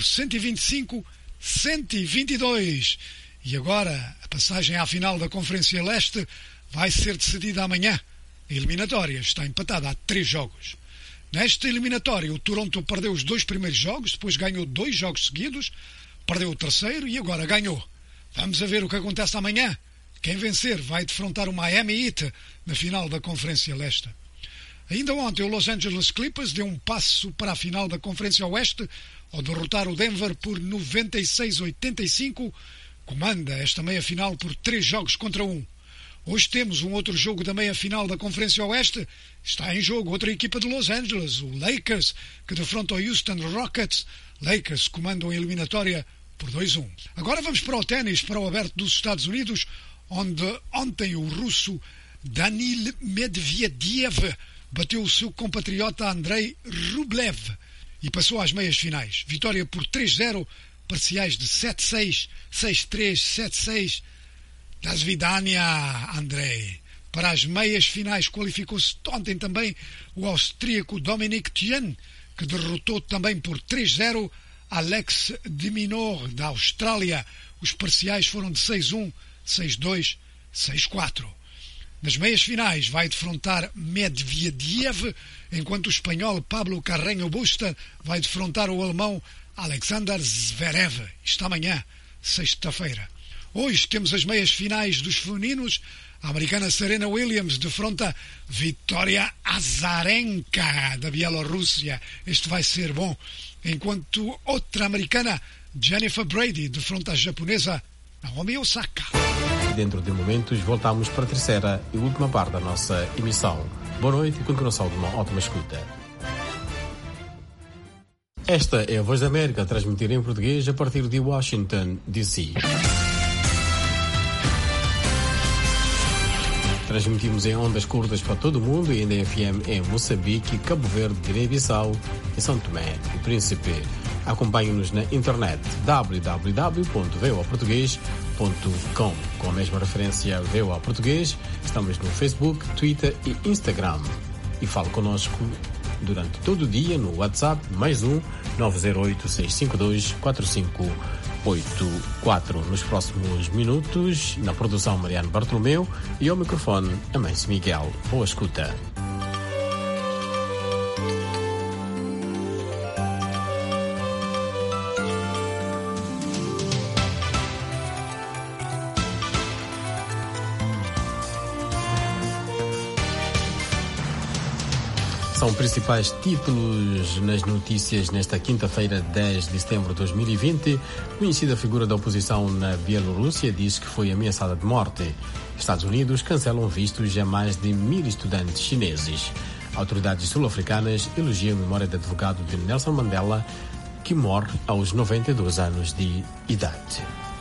125-122. E agora a passagem à final da Conferência Leste vai ser decidida amanhã. A eliminatória está empatada a 3 jogos. Nesta eliminatória, o Toronto perdeu os 2 primeiros jogos, depois ganhou 2 jogos seguidos, perdeu o terceiro e agora ganhou. Vamos a ver o que acontece amanhã. Quem vencer vai defrontar o Miami Heat na final da Conferência Leste. Ainda ontem o Los Angeles Clippers deu um passo para a final da Conferência Oeste ao derrotar o Denver por 96-85. Comanda esta meia-final por 3 jogos contra 1. Hoje temos um outro jogo da meia-final da Conferência Oeste. Está em jogo outra equipa de Los Angeles, o Lakers, que defronta o Houston Rockets. Lakers comandam a eliminatória por 2-1. Agora vamos para o ténis, para o Aberto dos Estados Unidos, onde ontem o russo Danil Medvedev bateu o seu compatriota Andrei Rublev e passou às meias finais. Vitória por 3-0, parciais de 7-6, 6-3, 7-6. Das Vidania, Andrei. Para as meias finais qualificou-se ontem também o austríaco Dominic Thiem, que derrotou também por 3-0 Alex de Minaur, da Austrália. Os parciais foram de 6-1, 6-2, 6-4. Nas meias finais vai defrontar Medvedev, enquanto o espanhol Pablo Carreño Busta vai defrontar o alemão Alexander Zverev. Isto amanhã, sexta-feira. Hoje temos as meias finais dos femininos. A americana Serena Williams defronta Victoria Azarenka, da Bielorrússia. Este vai ser bom. Enquanto outra americana, Jennifer Brady, defronta a japonesa Naomi Osaka. Dentro de momentos, voltamos para a terceira e última parte da nossa emissão. Boa noite e continuação de uma ótima escuta. Esta é a Voz da América, a transmitir em português a partir de Washington, D.C. Transmitimos em ondas curtas para todo o mundo e em FM em Moçambique, Cabo Verde, Guiné-Bissau e São Tomé e Príncipe. Acompanhe-nos na internet www.voaportugues.com. Com a mesma referência VOA Português, estamos no Facebook, Twitter e Instagram. E fale conosco durante todo o dia no WhatsApp +1 908 652 4584. Nos próximos minutos, na produção Mariano Bartolomeu e ao microfone Amâncio Miguel. Boa escuta. São principais títulos nas notícias nesta quinta-feira, 10 de setembro de 2020. Conhecida figura da oposição na Bielorrússia diz que foi ameaçada de morte. Estados Unidos cancelam vistos a mais de 1.000 estudantes chineses. Autoridades sul-africanas elogiam a memória do advogado de Nelson Mandela, que morre aos 92 anos de idade.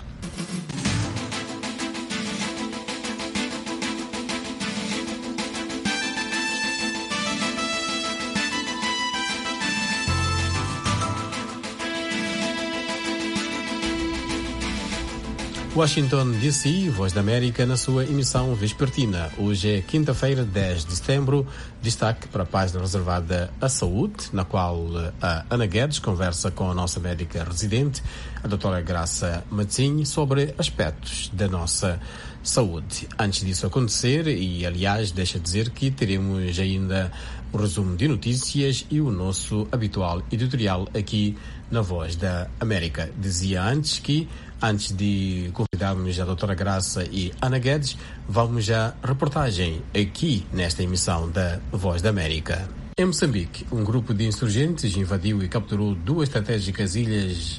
Washington, D.C., Voz da América, na sua emissão vespertina. Hoje é quinta-feira, 10 de setembro. Destaque para a página reservada à saúde, na qual a Ana Guedes conversa com a nossa médica residente, a doutora Graça Matzinho, sobre aspectos da nossa saúde. Antes disso acontecer, e aliás, deixa dizer que teremos ainda o resumo de notícias e o nosso habitual editorial aqui na Voz da América. Dizia antes que, antes de convidarmos a doutora Graça e Ana Guedes, vamos à reportagem aqui nesta emissão da Voz da América. Em Moçambique, um grupo de insurgentes invadiu e capturou duas estratégicas ilhas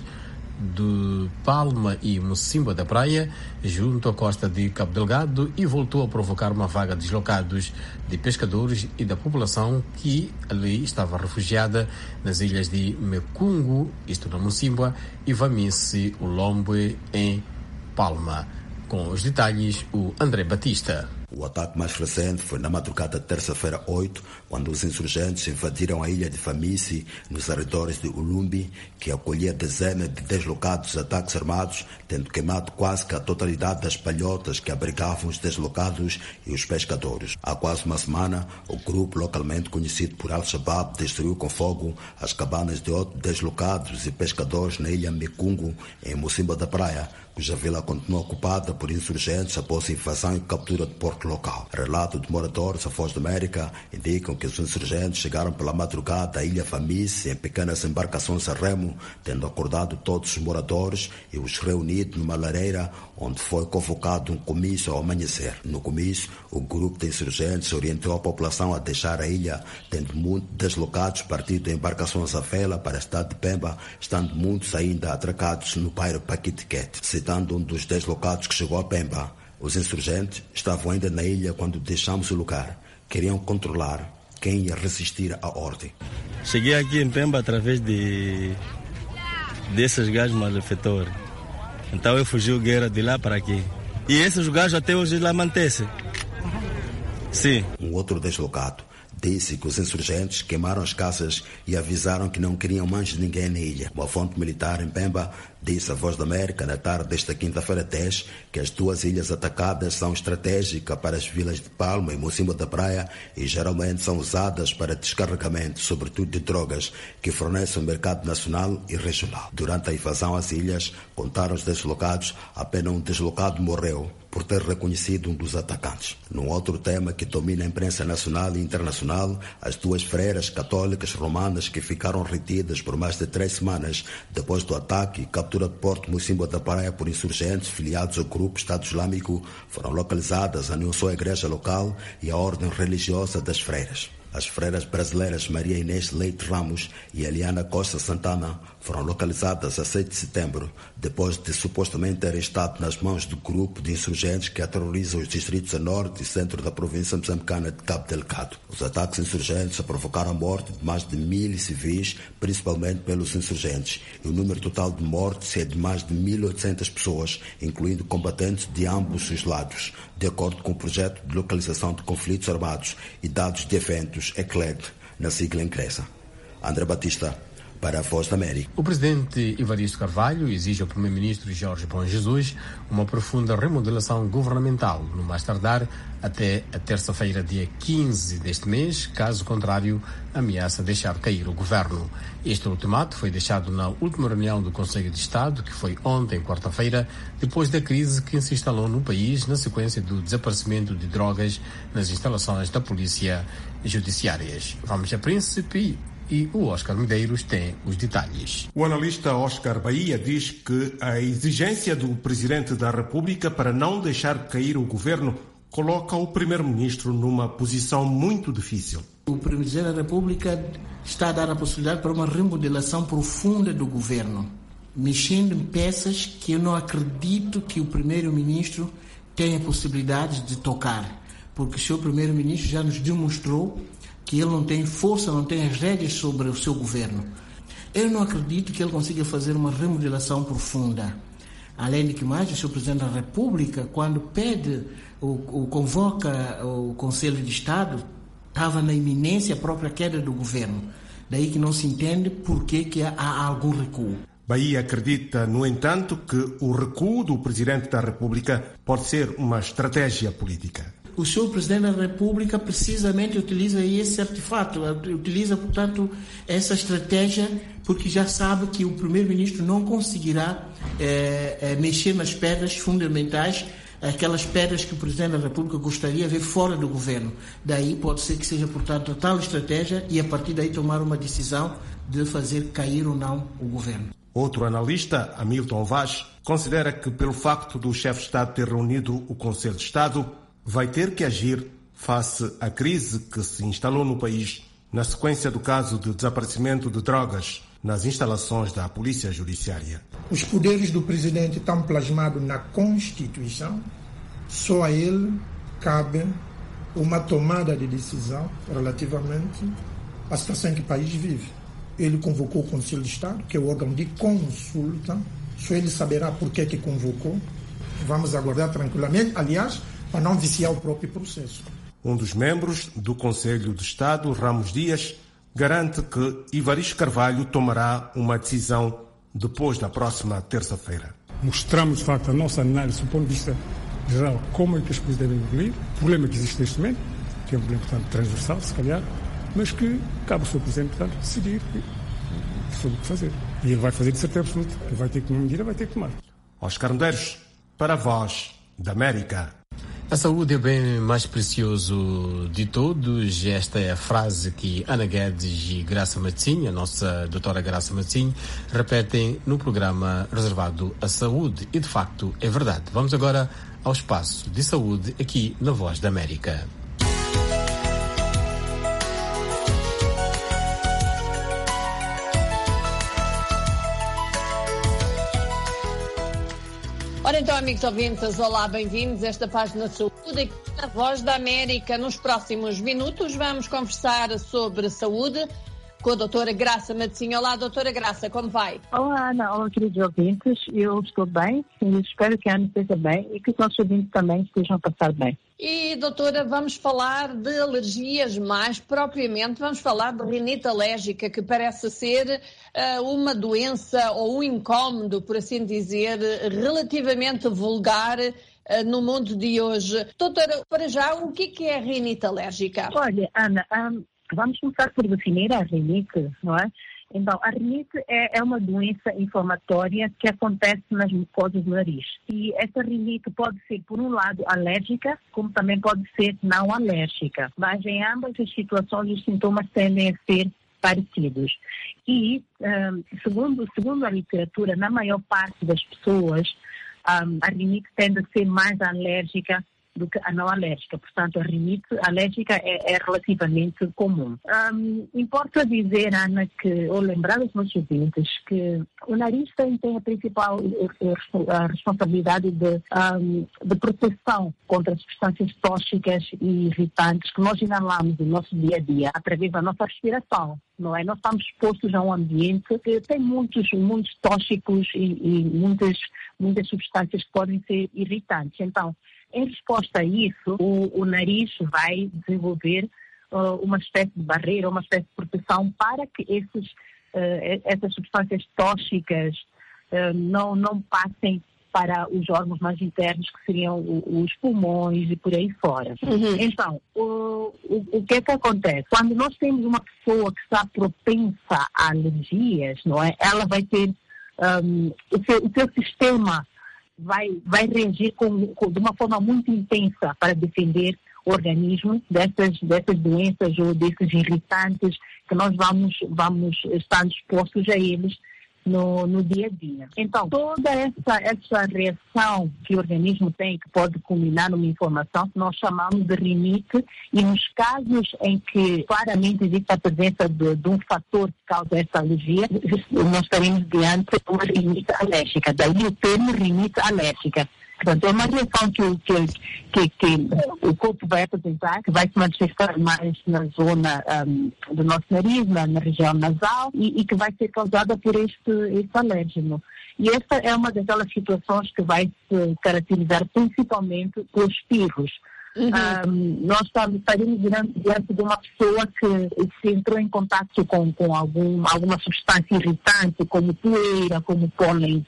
de Palma e Mocimboa da Praia, junto à costa de Cabo Delgado, e voltou a provocar uma vaga de deslocados de pescadores e da população que ali estava refugiada nas ilhas de Mecungo, isto na Mocimboa, e Vamice, o Lombe, em Palma. Com os detalhes, o André Batista. O ataque mais recente foi na madrugada de terça-feira 8, quando os insurgentes invadiram a ilha de Vamice, nos arredores de Ulumbi, que acolhia dezenas de deslocados de ataques armados, tendo queimado quase que a totalidade das palhotas que abrigavam os deslocados e os pescadores. Há quase uma semana, o grupo localmente conhecido por Al-Shabaab destruiu com fogo as cabanas de outros deslocados e pescadores na ilha Mecungo, em Mocimboa da Praia, cuja vila continua ocupada por insurgentes após a invasão e captura de porto local. Relato de moradores da Voz da América indicam que os insurgentes chegaram pela madrugada à ilha Vamice em pequenas embarcações a remo, tendo acordado todos os moradores e os reunido numa lareira onde foi convocado um comício ao amanhecer. No comício, o grupo de insurgentes orientou a população a deixar a ilha, tendo muitos deslocados partido em embarcações à vela para a cidade de Pemba, estando muitos ainda atracados no bairro Paquitiquete. Citando um dos deslocados que chegou a Pemba, os insurgentes estavam ainda na ilha quando deixamos o lugar. Queriam controlar quem ia resistir à ordem. Cheguei aqui em Pemba através desses gajos malefeitores. Então eu fugi o guerra de lá para aqui. E esses gajos até hoje lá mantêm-se. Sim. Um outro deslocado disse que os insurgentes queimaram as casas e avisaram que não queriam mais ninguém na ilha. Uma fonte militar em Pemba disse à Voz da América na tarde desta quinta-feira 10 que as duas ilhas atacadas são estratégicas para as vilas de Palma e Mocimboa da Praia e geralmente são usadas para descarregamento, sobretudo de drogas, que fornecem ao mercado nacional e regional. Durante a invasão às ilhas, contaram os deslocados, apenas um deslocado morreu por ter reconhecido um dos atacantes. Num outro tema que domina a imprensa nacional e internacional, as 2 freiras católicas romanas que ficaram retidas por mais de 3 semanas depois do ataque e captura de Porto Mocimboa da Praia por insurgentes filiados ao grupo Estado Islâmico foram localizadas em uma só igreja local e a ordem religiosa das freiras. As freiras brasileiras Maria Inês Leite Ramos e Eliana Costa Santana foram localizadas a 7 de setembro, depois de supostamente terem estado nas mãos do grupo de insurgentes que aterrorizam os distritos a norte e centro da província moçambicana de Cabo Delgado. Os ataques insurgentes provocaram a morte de mais de 1.000 civis, principalmente pelos insurgentes, e o número total de mortes é de mais de 1.800 pessoas, incluindo combatentes de ambos os lados, de acordo com o projeto de localização de conflitos armados e dados de eventos ECLED, na sigla inglesa. André Batista, para a Voz da América. O presidente Evaristo Carvalho exige ao primeiro-ministro Jorge Bom Jesus uma profunda remodelação governamental, no mais tardar até a terça-feira, dia 15 deste mês, caso contrário, ameaça deixar cair o governo. Este ultimato foi deixado na última reunião do Conselho de Estado, que foi ontem, quarta-feira, depois da crise que se instalou no país na sequência do desaparecimento de drogas nas instalações da Polícia Judiciárias. Vamos a Príncipe e o Oscar Medeiros tem os detalhes. O analista Oscar Bahia diz que a exigência do Presidente da República para não deixar cair o governo coloca o Primeiro-Ministro numa posição muito difícil. O Presidente da República está a dar a possibilidade para uma remodelação profunda do governo, mexendo em peças que eu não acredito que o Primeiro-Ministro tenha possibilidade de tocar, porque o seu Primeiro-Ministro já nos demonstrou que ele não tem força, não tem as rédeas sobre o seu governo. Eu não acredito que ele consiga fazer uma remodelação profunda. Além de que mais, o seu Presidente da República, quando pede ou convoca o Conselho de Estado, estava na iminência a própria queda do governo. Daí que não se entende por que há algum recuo. Bahia acredita, no entanto, que o recuo do Presidente da República pode ser uma estratégia política. O senhor Presidente da República precisamente utiliza esse artefato, utiliza, portanto, essa estratégia, porque já sabe que o Primeiro-Ministro não conseguirá mexer nas pedras fundamentais, aquelas pedras que o Presidente da República gostaria de ver fora do governo. Daí pode ser que seja, portanto, a tal estratégia e a partir daí tomar uma decisão de fazer cair ou não o governo. Outro analista, Hamilton Vaz, considera que pelo facto do chefe de Estado ter reunido o Conselho de Estado, vai ter que agir face à crise que se instalou no país na sequência do caso de desaparecimento de drogas nas instalações da Polícia Judiciária. Os poderes do presidente estão plasmados na Constituição. Só a ele cabe uma tomada de decisão relativamente à situação em que o país vive. Ele convocou o Conselho de Estado, que é o órgão de consulta. Só ele saberá por que convocou. Vamos aguardar tranquilamente. Aliás, para não viciar o próprio processo. Um dos membros do Conselho de Estado, Ramos Dias, garante que Evaristo Carvalho tomará uma decisão depois da próxima terça-feira. Mostramos, de facto, a nossa análise do ponto de vista geral, como é que as coisas devem evoluir, o problema que existe neste momento, que é um problema, portanto, transversal, se calhar, mas que cabe ao Sr. Presidente, portanto, decidir sobre o que fazer. E ele vai fazer de certeza absoluta. Ele vai ter que tomar medida, vai ter que tomar. Oscar Medeiros, para a Voz da América. A saúde é o bem mais precioso de todos. Esta é a frase que Ana Guedes e Graça Matzinho, a nossa doutora Graça Matzinho, repetem no programa reservado à saúde. E, de facto, é verdade. Vamos agora ao espaço de saúde aqui na Voz da América. Ora então, amigos ouvintes, olá, bem-vindos a esta página de saúde aqui na Voz da América. Nos próximos minutos vamos conversar sobre saúde com a doutora Graça Matzinho. Olá, doutora Graça, como vai? Olá, Ana. Olá, queridos ouvintes. Eu estou bem, eu espero que a Ana esteja bem e que os nossos ouvintes também estejam a passar bem. E, doutora, vamos falar de alergias mais propriamente, vamos falar de rinite alérgica, que parece ser uma doença ou um incómodo, por assim dizer, relativamente vulgar no mundo de hoje. Doutora, para já, o que é a rinite alérgica? Olha, Ana, vamos começar por definir a rinite, não é? Então, a rinite é uma doença inflamatória que acontece nas mucosas do nariz. E essa rinite pode ser, por um lado, alérgica, como também pode ser não alérgica. Mas em ambas as situações, os sintomas tendem a ser parecidos. E, segundo a literatura, na maior parte das pessoas, a rinite tende a ser mais alérgica do que a não alérgica. Portanto, a rinite alérgica é relativamente comum. Importa dizer, Ana, ou lembrar aos nossos ouvintes que o nariz tem a principal a responsabilidade de proteção contra substâncias tóxicas e irritantes que nós inalamos no nosso dia a dia, através da nossa respiração. Não é? Nós estamos expostos a um ambiente que tem muitos tóxicos e muitas substâncias que podem ser irritantes. Então, em resposta a isso, o nariz vai desenvolver uma espécie de barreira, uma espécie de proteção para que essas substâncias tóxicas não passem para os órgãos mais internos, que seriam os pulmões e por aí fora. Uhum. Então, o que é que acontece? Quando nós temos uma pessoa que está propensa a alergias, não é? Ela vai ter o seu sistema vai reagir de uma forma muito intensa para defender o organismo dessas doenças ou desses irritantes que nós vamos estar expostos a eles no dia a dia. Então, toda essa reação que o organismo tem, que pode culminar numa inflamação, que nós chamamos de rinite, e nos casos em que claramente existe a presença de um fator que causa essa alergia, nós estaremos diante de uma rinite alérgica. Daí o termo rinite alérgica. Portanto, é uma reação que o corpo vai apresentar, que vai se manifestar mais na zona do nosso nariz, na região nasal, e que vai ser causada por este alérgeno. E essa é uma daquelas situações que vai se caracterizar principalmente por espirros. Uhum. Nós estaremos diante de uma pessoa que se entrou em contato com alguma substância irritante, como poeira, como pólen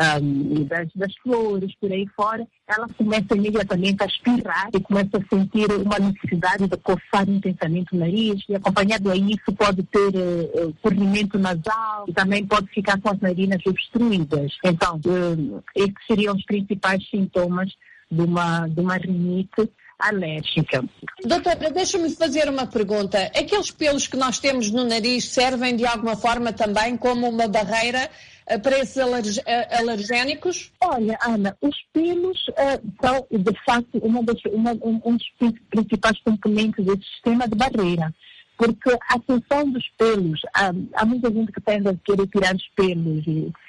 das flores, por aí fora, ela começa imediatamente a espirrar e começa a sentir uma necessidade de coçar intensamente o nariz, e acompanhado a isso pode ter corrimento nasal e também pode ficar com as narinas obstruídas. Então, esses seriam os principais sintomas de uma rinite alérgica. Doutora, deixa-me fazer uma pergunta. Aqueles pelos que nós temos no nariz servem de alguma forma também como uma barreira para esses alergénicos? Olha, Ana, os pelos são, de facto, um dos principais componentes desse sistema de barreira. Porque a função dos pelos, há muita gente que tende a querer tirar os pelos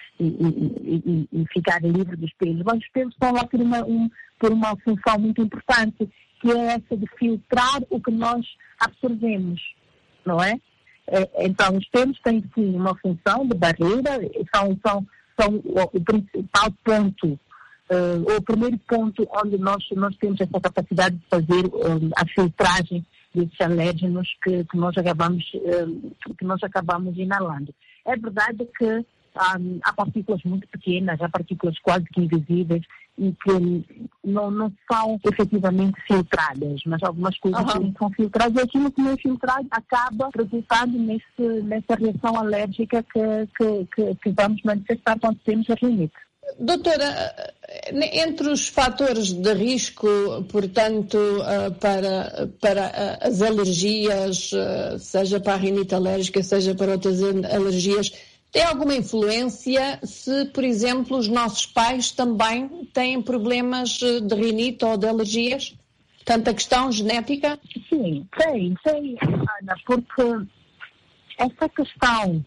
e ficar livre dos pelos, mas os pelos estão lá por uma função muito importante, que é essa de filtrar o que nós absorvemos, não é? Então, os pelos têm sim uma função de barreira, são o principal ponto, o primeiro ponto onde nós temos essa capacidade de fazer a filtragem desses alérgenos que nós acabamos inalando. É verdade que há partículas muito pequenas, há partículas quase que invisíveis e que não são efetivamente filtradas, mas algumas coisas que são filtradas, e aquilo que não é filtrado acaba resultando nessa reação alérgica que vamos manifestar quando temos a rinite. Doutora, entre os fatores de risco, portanto, para as alergias, seja para a rinite alérgica, seja para outras alergias, tem alguma influência se, por exemplo, os nossos pais também têm problemas de rinite ou de alergias? Portanto, a questão genética? Sim, tem, Ana, porque essa questão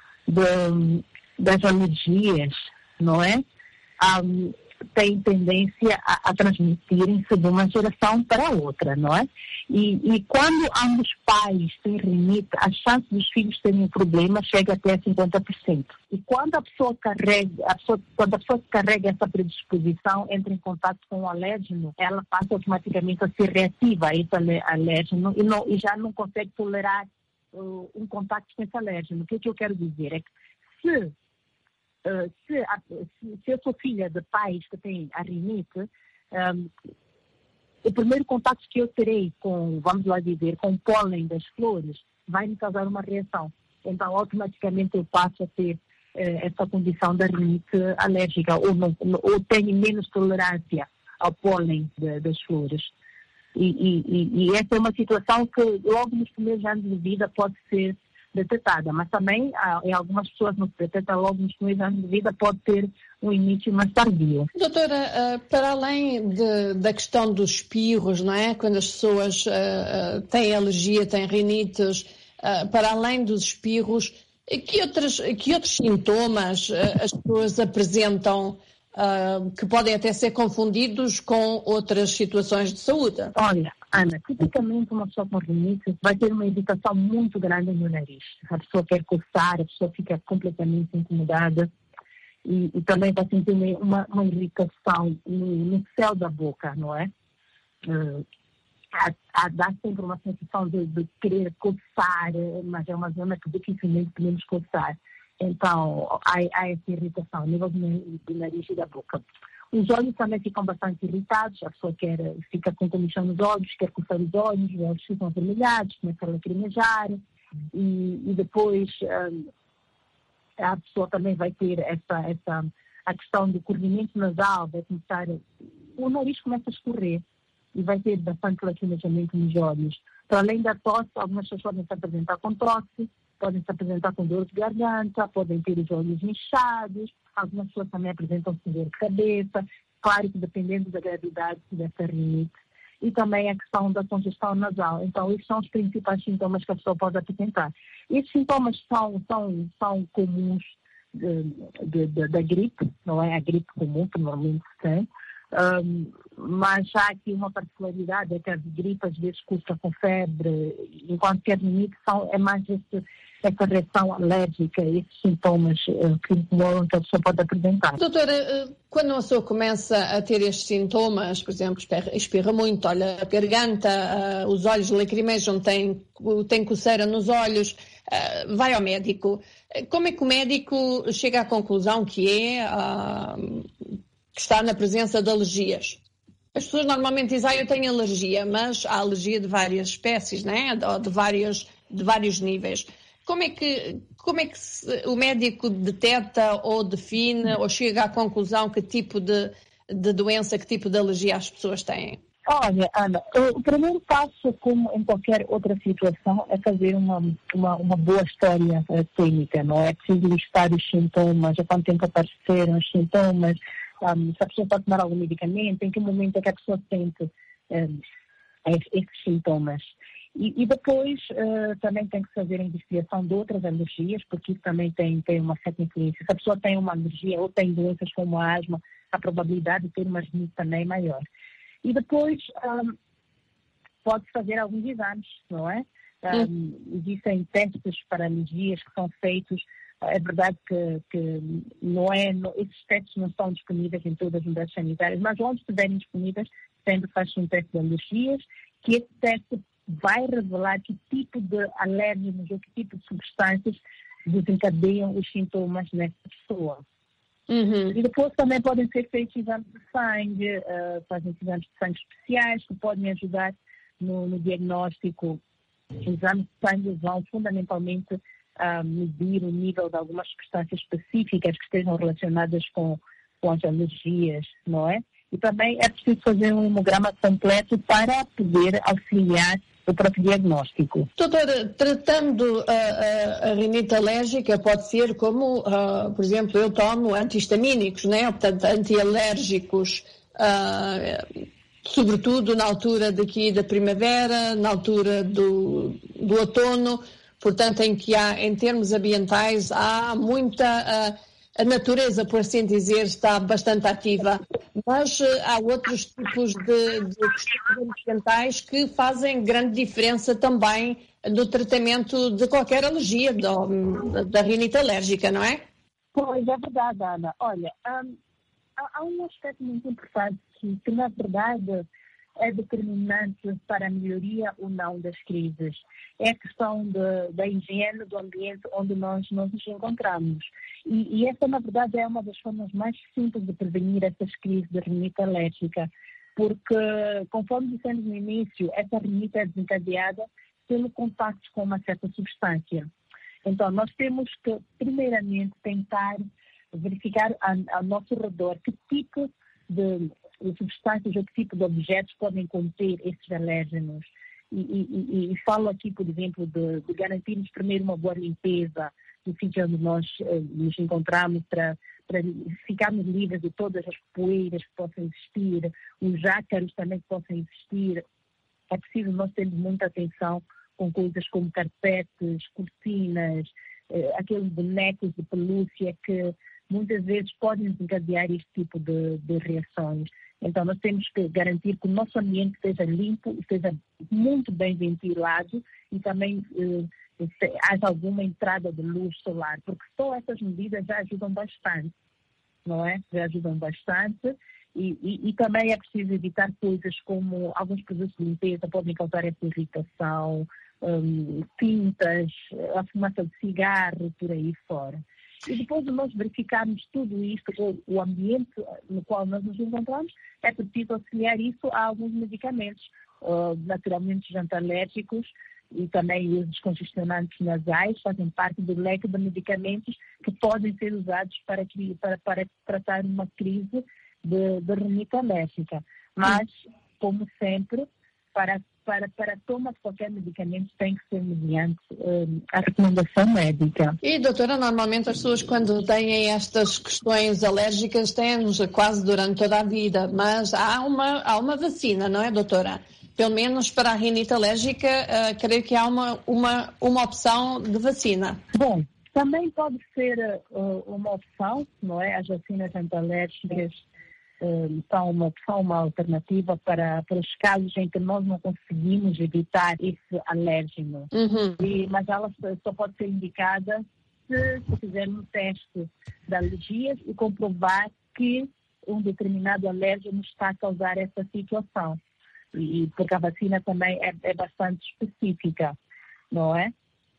das alergias, não é? Tem tendência a transmitirem-se de uma geração para a outra, não é? E quando ambos pais têm rinite, a chance dos filhos terem um problema chega até a 50%. E quando a pessoa carrega essa predisposição, entra em contato com o alérgeno, ela passa automaticamente a ser reativa a esse alérgeno e já não consegue tolerar um contato com esse alérgeno. O que eu quero dizer é que se eu sou filha de pais que têm a rinite, o primeiro contato que eu terei com, vamos lá dizer, com o pólen das flores, vai me causar uma reação. então automaticamente eu passo a ter essa condição da rinite alérgica ou tenho menos tolerância ao pólen das flores. E essa é uma situação que logo nos primeiros anos de vida pode ser detectada, mas também em algumas pessoas não se detecta logo nos primeiros anos de vida, pode ter um início mais tardio. Doutora, para além da questão dos espirros, não é? Quando as pessoas têm alergia, têm rinites, para além dos espirros, que outros sintomas as pessoas apresentam que podem até ser confundidos com outras situações de saúde? Olha, Ana, tipicamente uma pessoa com rinite vai ter uma irritação muito grande no nariz. A pessoa quer coçar, a pessoa fica completamente incomodada e também vai sentir uma irritação no céu da boca, não é? Dá sempre uma sensação de querer coçar, mas é uma zona que dificilmente podemos coçar. Então, há essa irritação a nível do nariz e da boca. Os olhos também ficam bastante irritados, a pessoa fica com comichão nos olhos, quer coçar os olhos ficam avermelhados, começa a lacrimejar e depois a pessoa também vai ter a questão do corrimento nasal, vai começar, o nariz começa a escorrer e vai ter bastante lacrimejamento nos olhos. Para além da tosse, algumas pessoas podem se apresentar com tosse, podem se apresentar com dor de garganta, podem ter os olhos inchados, algumas pessoas também apresentam dor de cabeça, claro que dependendo da gravidade dessa rinite. E também a questão da congestão nasal. Então, esses são os principais sintomas que a pessoa pode apresentar. Esses sintomas são comuns da gripe, não é a gripe comum que normalmente se tem, mas há aqui uma particularidade, é que a gripe às vezes cursa com febre, enquanto que a rinite é mais essa reação alérgica, esses sintomas que incomodam que a pessoa pode apresentar. Doutora, quando a pessoa começa a ter estes sintomas, por exemplo, espirra muito, olha a garganta, os olhos lacrimejam, tem coceira nos olhos, vai ao médico. Como é que o médico chega à conclusão que está na presença de alergias? As pessoas normalmente dizem, eu tenho alergia, mas há alergia de várias espécies, né? De vários níveis. Como é que o médico detecta ou define ou chega à conclusão que tipo de doença, que tipo de alergia as pessoas têm? Olha, Ana, o primeiro passo, como em qualquer outra situação, é fazer uma boa história clínica, não é? É preciso listar os sintomas, há quanto tempo apareceram os sintomas, se a pessoa pode tomar algum medicamento, em que momento é que a pessoa sente esses sintomas. E depois também tem que fazer a investigação de outras alergias, porque isso também tem uma certa influência. Se a pessoa tem uma alergia ou tem doenças como a asma, a probabilidade de ter uma rinite também é maior. E depois pode fazer alguns exames, não é? Existem testes para alergias que são feitos. É verdade que esses testes não estão disponíveis em todas as unidades sanitárias, mas onde estiverem disponíveis, sempre faz um teste de alergias, que esse teste vai revelar que tipo de alérgenos ou que tipo de substâncias desencadeiam os sintomas nessa pessoa. E depois também podem ser feitos exames de sangue, fazem exames de sangue especiais que podem ajudar no diagnóstico. Os exames de sangue vão fundamentalmente medir o nível de algumas substâncias específicas que estejam relacionadas com as alergias, não é? E também é preciso fazer um hemograma completo para poder auxiliar o próprio diagnóstico. Doutora, tratando a rinite alérgica, pode ser como, por exemplo, eu tomo antihistamínicos, né? Portanto, antialérgicos, sobretudo na altura daqui da primavera, na altura do outono, portanto, em que em termos ambientais, há muita... A natureza, por assim dizer, está bastante ativa, mas há outros tipos de questões ambientais que fazem grande diferença também no tratamento de qualquer alergia, da rinite alérgica, não é? Pois, é verdade, Ana. Olha, há um aspecto muito importante que na verdade, é determinante para a melhoria ou não das crises. É a questão da higiene do ambiente onde nós nos encontramos. E essa, na verdade, é uma das formas mais simples de prevenir essas crises de rinite alérgica, porque, conforme dissemos no início, essa rinite é desencadeada pelo contacto com uma certa substância. Então, nós temos que, primeiramente, tentar verificar ao nosso redor que tipo de substâncias ou que tipo de objetos podem conter esses alérgenos. E falo aqui, por exemplo, de garantirmos primeiro uma boa limpeza do sítio onde nós nos encontramos para ficarmos livres de todas as poeiras que possam existir, os ácaros também que possam existir. É preciso nós termos muita atenção com coisas como carpetes, cortinas, aqueles bonecos de pelúcia que muitas vezes podem desencadear este tipo de reações. Então, nós temos que garantir que o nosso ambiente esteja limpo, esteja muito bem ventilado e também haja alguma entrada de luz solar, porque só essas medidas já ajudam bastante, não é? Já ajudam bastante e também é preciso evitar coisas como alguns produtos de limpeza podem causar essa irritação, tintas, a fumaça de cigarro, por aí fora. E depois de nós verificarmos tudo isto, o ambiente no qual nós nos encontramos, é preciso auxiliar isso a alguns medicamentos, naturalmente os antialérgicos e também os descongestionantes nasais fazem parte do leque de medicamentos que podem ser usados para tratar uma crise de rinite alérgica. Mas, como sempre, para a toma de qualquer medicamento tem que ser mediante a recomendação médica. E, doutora, normalmente as pessoas quando têm estas questões alérgicas têm-nos quase durante toda a vida, mas há uma vacina, não é, doutora? Pelo menos para a rinite alérgica, creio que há uma opção de vacina. Bom, também pode ser uma opção, não é? As vacinas antialérgicas são uma alternativa para os casos em que nós não conseguimos evitar esse alérgeno. Mas ela só pode ser indicada se fizermos um teste de alergias e comprovar que um determinado alérgeno está a causar essa situação. E porque a vacina também é bastante específica, não é?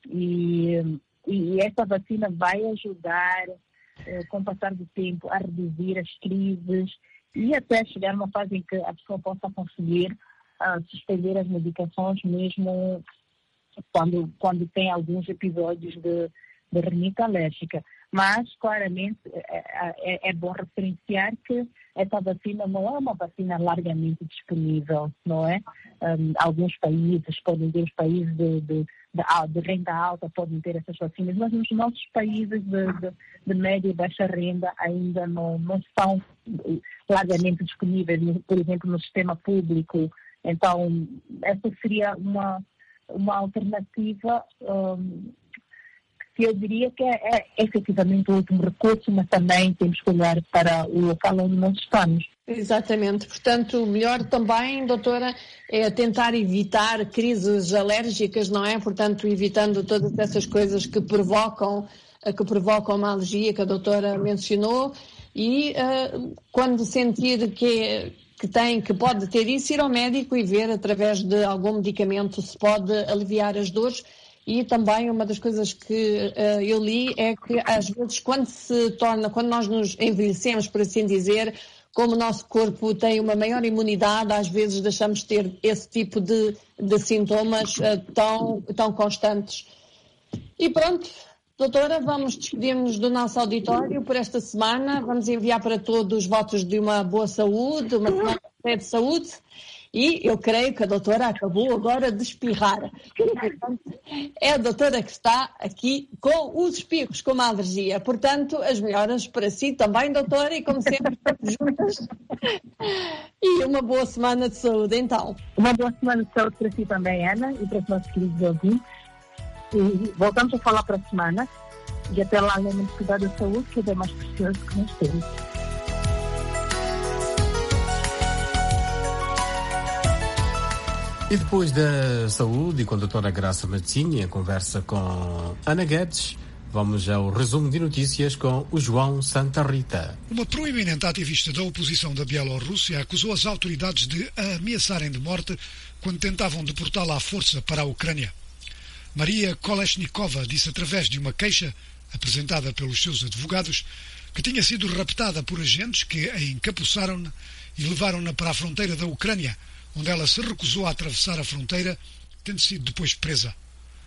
E essa vacina vai ajudar, com o passar do tempo, a reduzir as crises e até chegar a uma fase em que a pessoa possa conseguir suspender as medicações mesmo quando tem alguns episódios de rinite alérgica. Mas, claramente, é bom referenciar que essa vacina não é uma vacina largamente disponível, não é? Alguns países podem ter, os países de renda alta podem ter essas vacinas, mas nos nossos países de média e baixa renda ainda não são largamente disponíveis, por exemplo, no sistema público. Então, essa seria uma alternativa que eu diria que é efetivamente o último recurso, mas também temos que olhar para o local onde nós estamos. Exatamente. Portanto, o melhor também, doutora, é tentar evitar crises alérgicas, não é? Portanto, evitando todas essas coisas que provocam uma alergia que a doutora mencionou e quando sentir que pode ter isso, ir ao médico e ver através de algum medicamento se pode aliviar as dores. E também uma das coisas que eu li é que às vezes quando nós nos envelhecemos, por assim dizer, como o nosso corpo tem uma maior imunidade, às vezes deixamos de ter esse tipo de sintomas tão constantes. E pronto, doutora, vamos despedir-nos do nosso auditório por esta semana. Vamos enviar para todos votos de uma boa saúde, uma semana de saúde. E eu creio que a doutora acabou agora de espirrar. É a doutora que está aqui com os espirros, com uma alergia. Portanto, as melhoras para si também, doutora, e como sempre, estamos juntas. E uma boa semana de saúde, então. Uma boa semana de saúde para si também, Ana, e para os nossos queridos ouvintes. E voltamos a falar para a semana. E até lá, lembrem de cuidar da saúde, que é o mais precioso que nós temos. E depois da saúde e com a doutora Graça Martins, em conversa com Ana Guedes, vamos ao resumo de notícias com o João Santa Rita. Uma proeminente ativista da oposição da Bielorrússia acusou as autoridades de a ameaçarem de morte quando tentavam deportá-la à força para a Ucrânia. Maria Kolesnikova disse através de uma queixa apresentada pelos seus advogados que tinha sido raptada por agentes que a encapuçaram e levaram-na para a fronteira da Ucrânia, onde ela se recusou a atravessar a fronteira, tendo sido depois presa.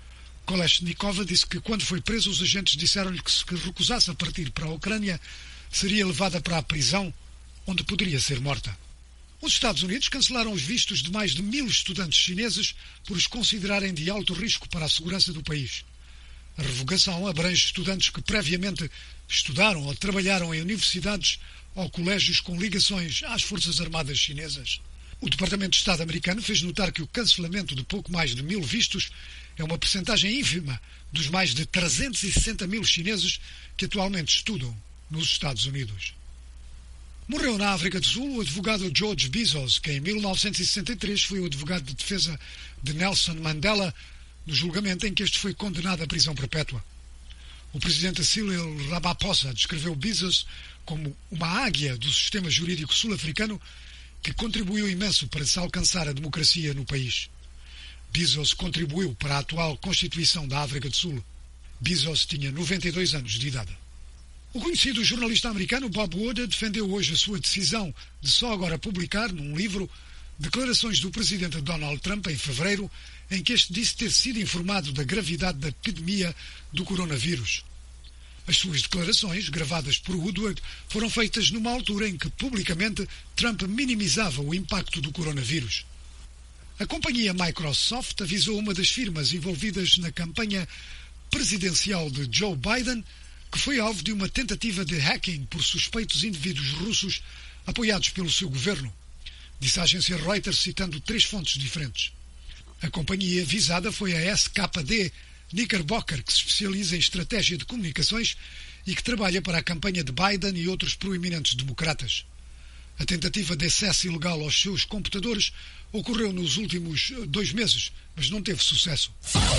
Kolesnikova disse que, quando foi preso, os agentes disseram-lhe que, se recusasse a partir para a Ucrânia, seria levada para a prisão, onde poderia ser morta. Os Estados Unidos cancelaram os vistos de mais de 1.000 estudantes chineses por os considerarem de alto risco para a segurança do país. A revogação abrange estudantes que previamente estudaram ou trabalharam em universidades ou colégios com ligações às Forças Armadas chinesas. O Departamento de Estado americano fez notar que o cancelamento de pouco mais de 1.000 vistos é uma percentagem ínfima dos mais de 360.000 chineses que atualmente estudam nos Estados Unidos. Morreu na África do Sul o advogado George Bizos, que em 1963 foi o advogado de defesa de Nelson Mandela no julgamento em que este foi condenado à prisão perpétua. O presidente Cyril Ramaphosa descreveu Bizos como uma águia do sistema jurídico sul-africano que contribuiu imenso para se alcançar a democracia no país. Bizos contribuiu para a atual Constituição da África do Sul. Bizos tinha 92 anos de idade. O conhecido jornalista americano Bob Wood defendeu hoje a sua decisão de só agora publicar, num livro, declarações do presidente Donald Trump em fevereiro, em que este disse ter sido informado da gravidade da epidemia do coronavírus. As suas declarações, gravadas por Woodward, foram feitas numa altura em que, publicamente, Trump minimizava o impacto do coronavírus. A companhia Microsoft avisou uma das firmas envolvidas na campanha presidencial de Joe Biden que foi alvo de uma tentativa de hacking por suspeitos indivíduos russos apoiados pelo seu governo, disse a agência Reuters citando 3 fontes diferentes. A companhia visada foi a SKD Knickerbocker, que se especializa em estratégia de comunicações e que trabalha para a campanha de Biden e outros proeminentes democratas. A tentativa de acesso ilegal aos seus computadores ocorreu nos últimos 2 meses, mas não teve sucesso.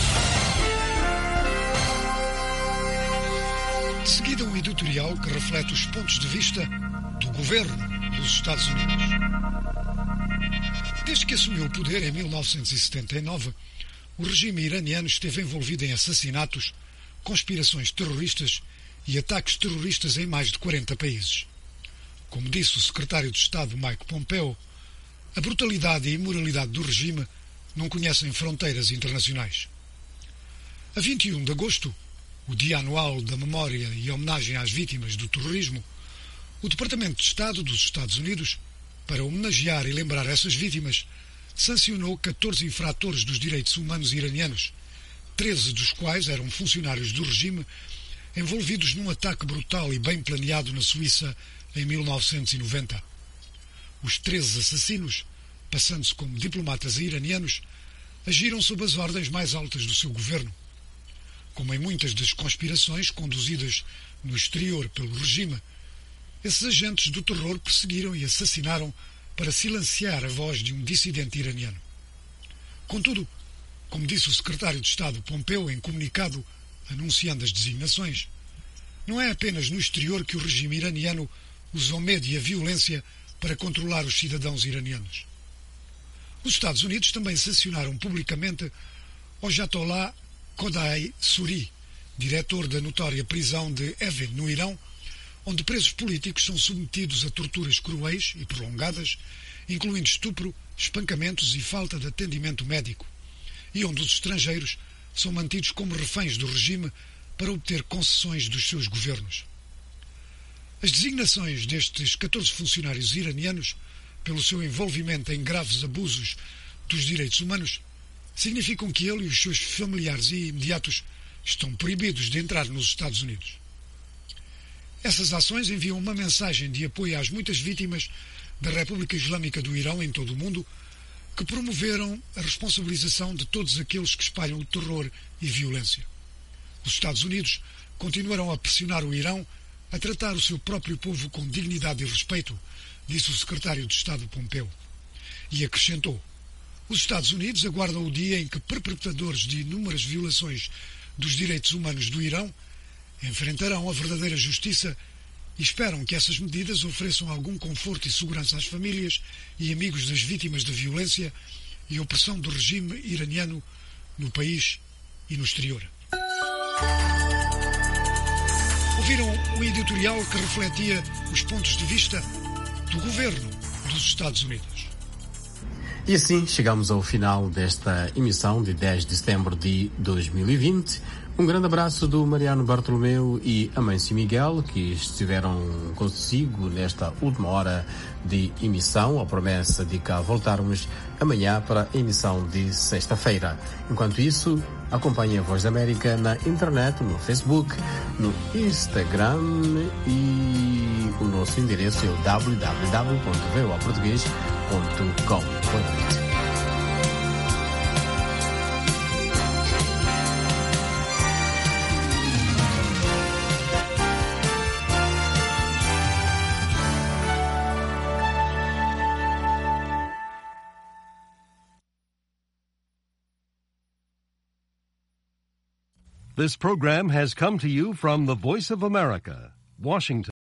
De seguida, um editorial que reflete os pontos de vista do governo dos Estados Unidos. Desde que assumiu o poder em 1979, o regime iraniano esteve envolvido em assassinatos, conspirações terroristas e ataques terroristas em mais de 40 países. Como disse o secretário de Estado Mike Pompeo, a brutalidade e imoralidade do regime não conhecem fronteiras internacionais. A 21 de agosto, o Dia Anual da Memória e Homenagem às Vítimas do Terrorismo, o Departamento de Estado dos Estados Unidos, para homenagear e lembrar essas vítimas, sancionou 14 infratores dos direitos humanos iranianos, 13 dos quais eram funcionários do regime envolvidos num ataque brutal e bem planeado na Suíça em 1990. Os 13 assassinos, passando-se como diplomatas iranianos, agiram sob as ordens mais altas do seu governo. Como em muitas das conspirações conduzidas no exterior pelo regime, esses agentes do terror perseguiram e assassinaram para silenciar a voz de um dissidente iraniano. Contudo, como disse o secretário de Estado Pompeo em comunicado anunciando as designações, não é apenas no exterior que o regime iraniano usa o medo e a violência para controlar os cidadãos iranianos. Os Estados Unidos também sancionaram publicamente o Ayatollah Khodai Suri, diretor da notória prisão de Evin, no Irão, onde presos políticos são submetidos a torturas cruéis e prolongadas, incluindo estupro, espancamentos e falta de atendimento médico, e onde os estrangeiros são mantidos como reféns do regime para obter concessões dos seus governos. As designações destes 14 funcionários iranianos, pelo seu envolvimento em graves abusos dos direitos humanos, significam que ele e os seus familiares e imediatos estão proibidos de entrar nos Estados Unidos. Essas ações enviam uma mensagem de apoio às muitas vítimas da República Islâmica do Irão em todo o mundo, que promoveram a responsabilização de todos aqueles que espalham o terror e violência. Os Estados Unidos continuarão a pressionar o Irão a tratar o seu próprio povo com dignidade e respeito, disse o secretário de Estado Pompeo. E acrescentou: os Estados Unidos aguardam o dia em que perpetradores de inúmeras violações dos direitos humanos do Irão enfrentarão a verdadeira justiça e esperam que essas medidas ofereçam algum conforto e segurança às famílias e amigos das vítimas da violência e opressão do regime iraniano no país e no exterior. Ouviram um editorial que refletia os pontos de vista do governo dos Estados Unidos. E assim chegamos ao final desta emissão de 10 de setembro de 2020. Um grande abraço do Mariano Bartolomeu e Amâncio Miguel, que estiveram consigo nesta última hora de emissão, a promessa de cá voltarmos amanhã para a emissão de sexta-feira. Enquanto isso, acompanhe a Voz da América na internet, no Facebook, no Instagram e o nosso endereço é o www.voaportugues.com. Boa noite. This program has come to you from the Voice of America, Washington.